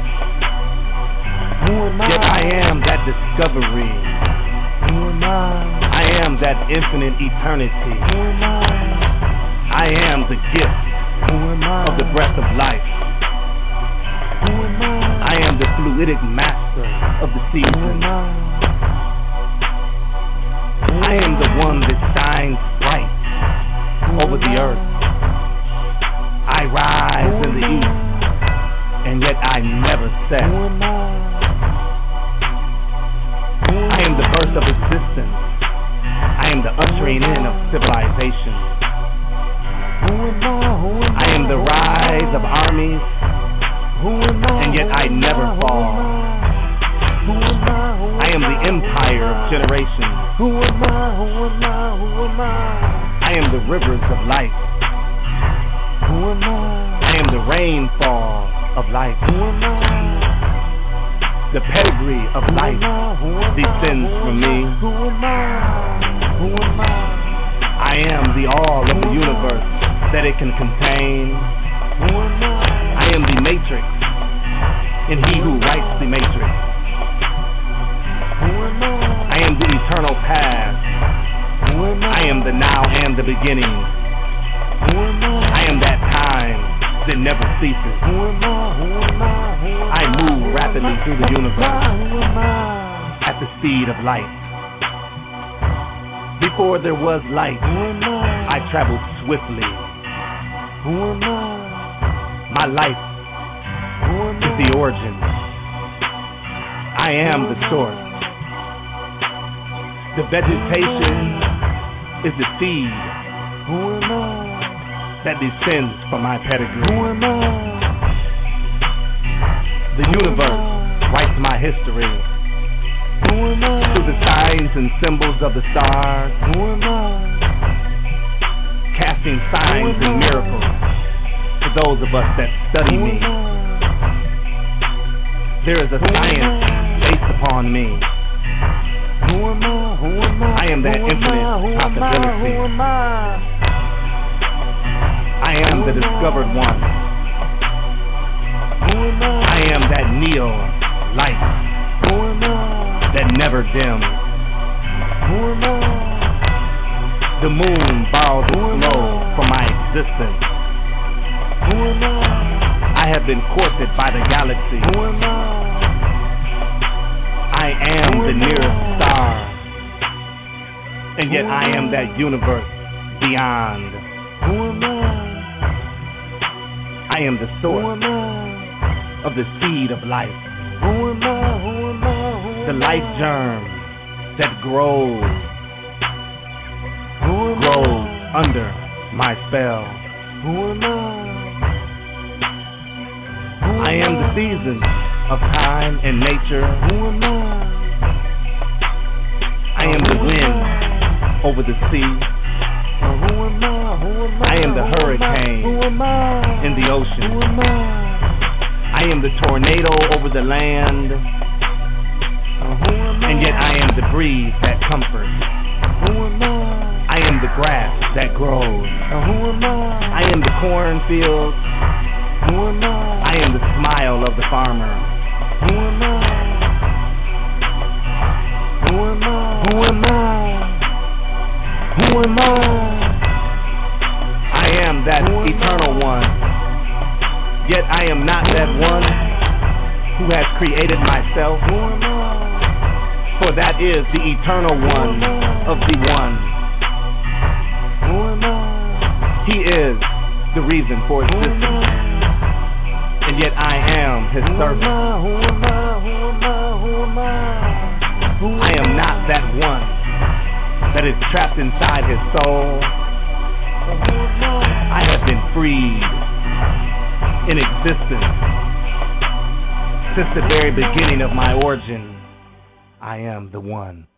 Who am I? Yet I am that discovery. Who am I? I am that infinite eternity. Who am I? I am the gift Who am I? of the breath of life. Who am I? I am the fluidic master of the seasons. Who am I? I am the one that shines bright over the earth. I rise in the east, and yet I never set. I am the birth of existence. I am the ushering in of civilization. I am the rise of armies, and yet I never fall. I am the empire of generations. I am the rivers of life. I am the rainfall of life. The pedigree of life descends from me. I am the all of the universe that it can contain. I am the matrix, and he who writes the matrix. I am the eternal past. I am the now and the beginning. I am that time that never ceases. I move rapidly through the universe at the speed of light. Before there was light, I traveled swiftly. My life is the origin. I am the source. The vegetation is the seed that descends from my pedigree. The universe writes my history through the signs and symbols of the stars, casting signs and miracles for those of us that study me. There is a science based upon me. I am that infinite possibility. I am the discovered one. I am that neo light that never dims. The moon borrows its glow from my existence. I have been courted by the galaxy. I am the nearest star, and yet I am that universe beyond. I am the source of the seed of life, the life germ that grows, grows under my spell. I am the season of time and nature. I am the wind over the sea. I am the hurricane in the ocean. I am the tornado over the land, and yet I am the breeze that comforts. I am the grass that grows. I am the cornfield. I am the smile of the farmer. Who am I? Who am I? Who am I? Who am I? I am that eternal one. Yet I am not that one who has created myself. For that is the eternal one of the one. He is the reason for existence. And yet I am his servant. I am not that one that is trapped inside his soul. I have been freed in existence since the very beginning of my origin. I am the one.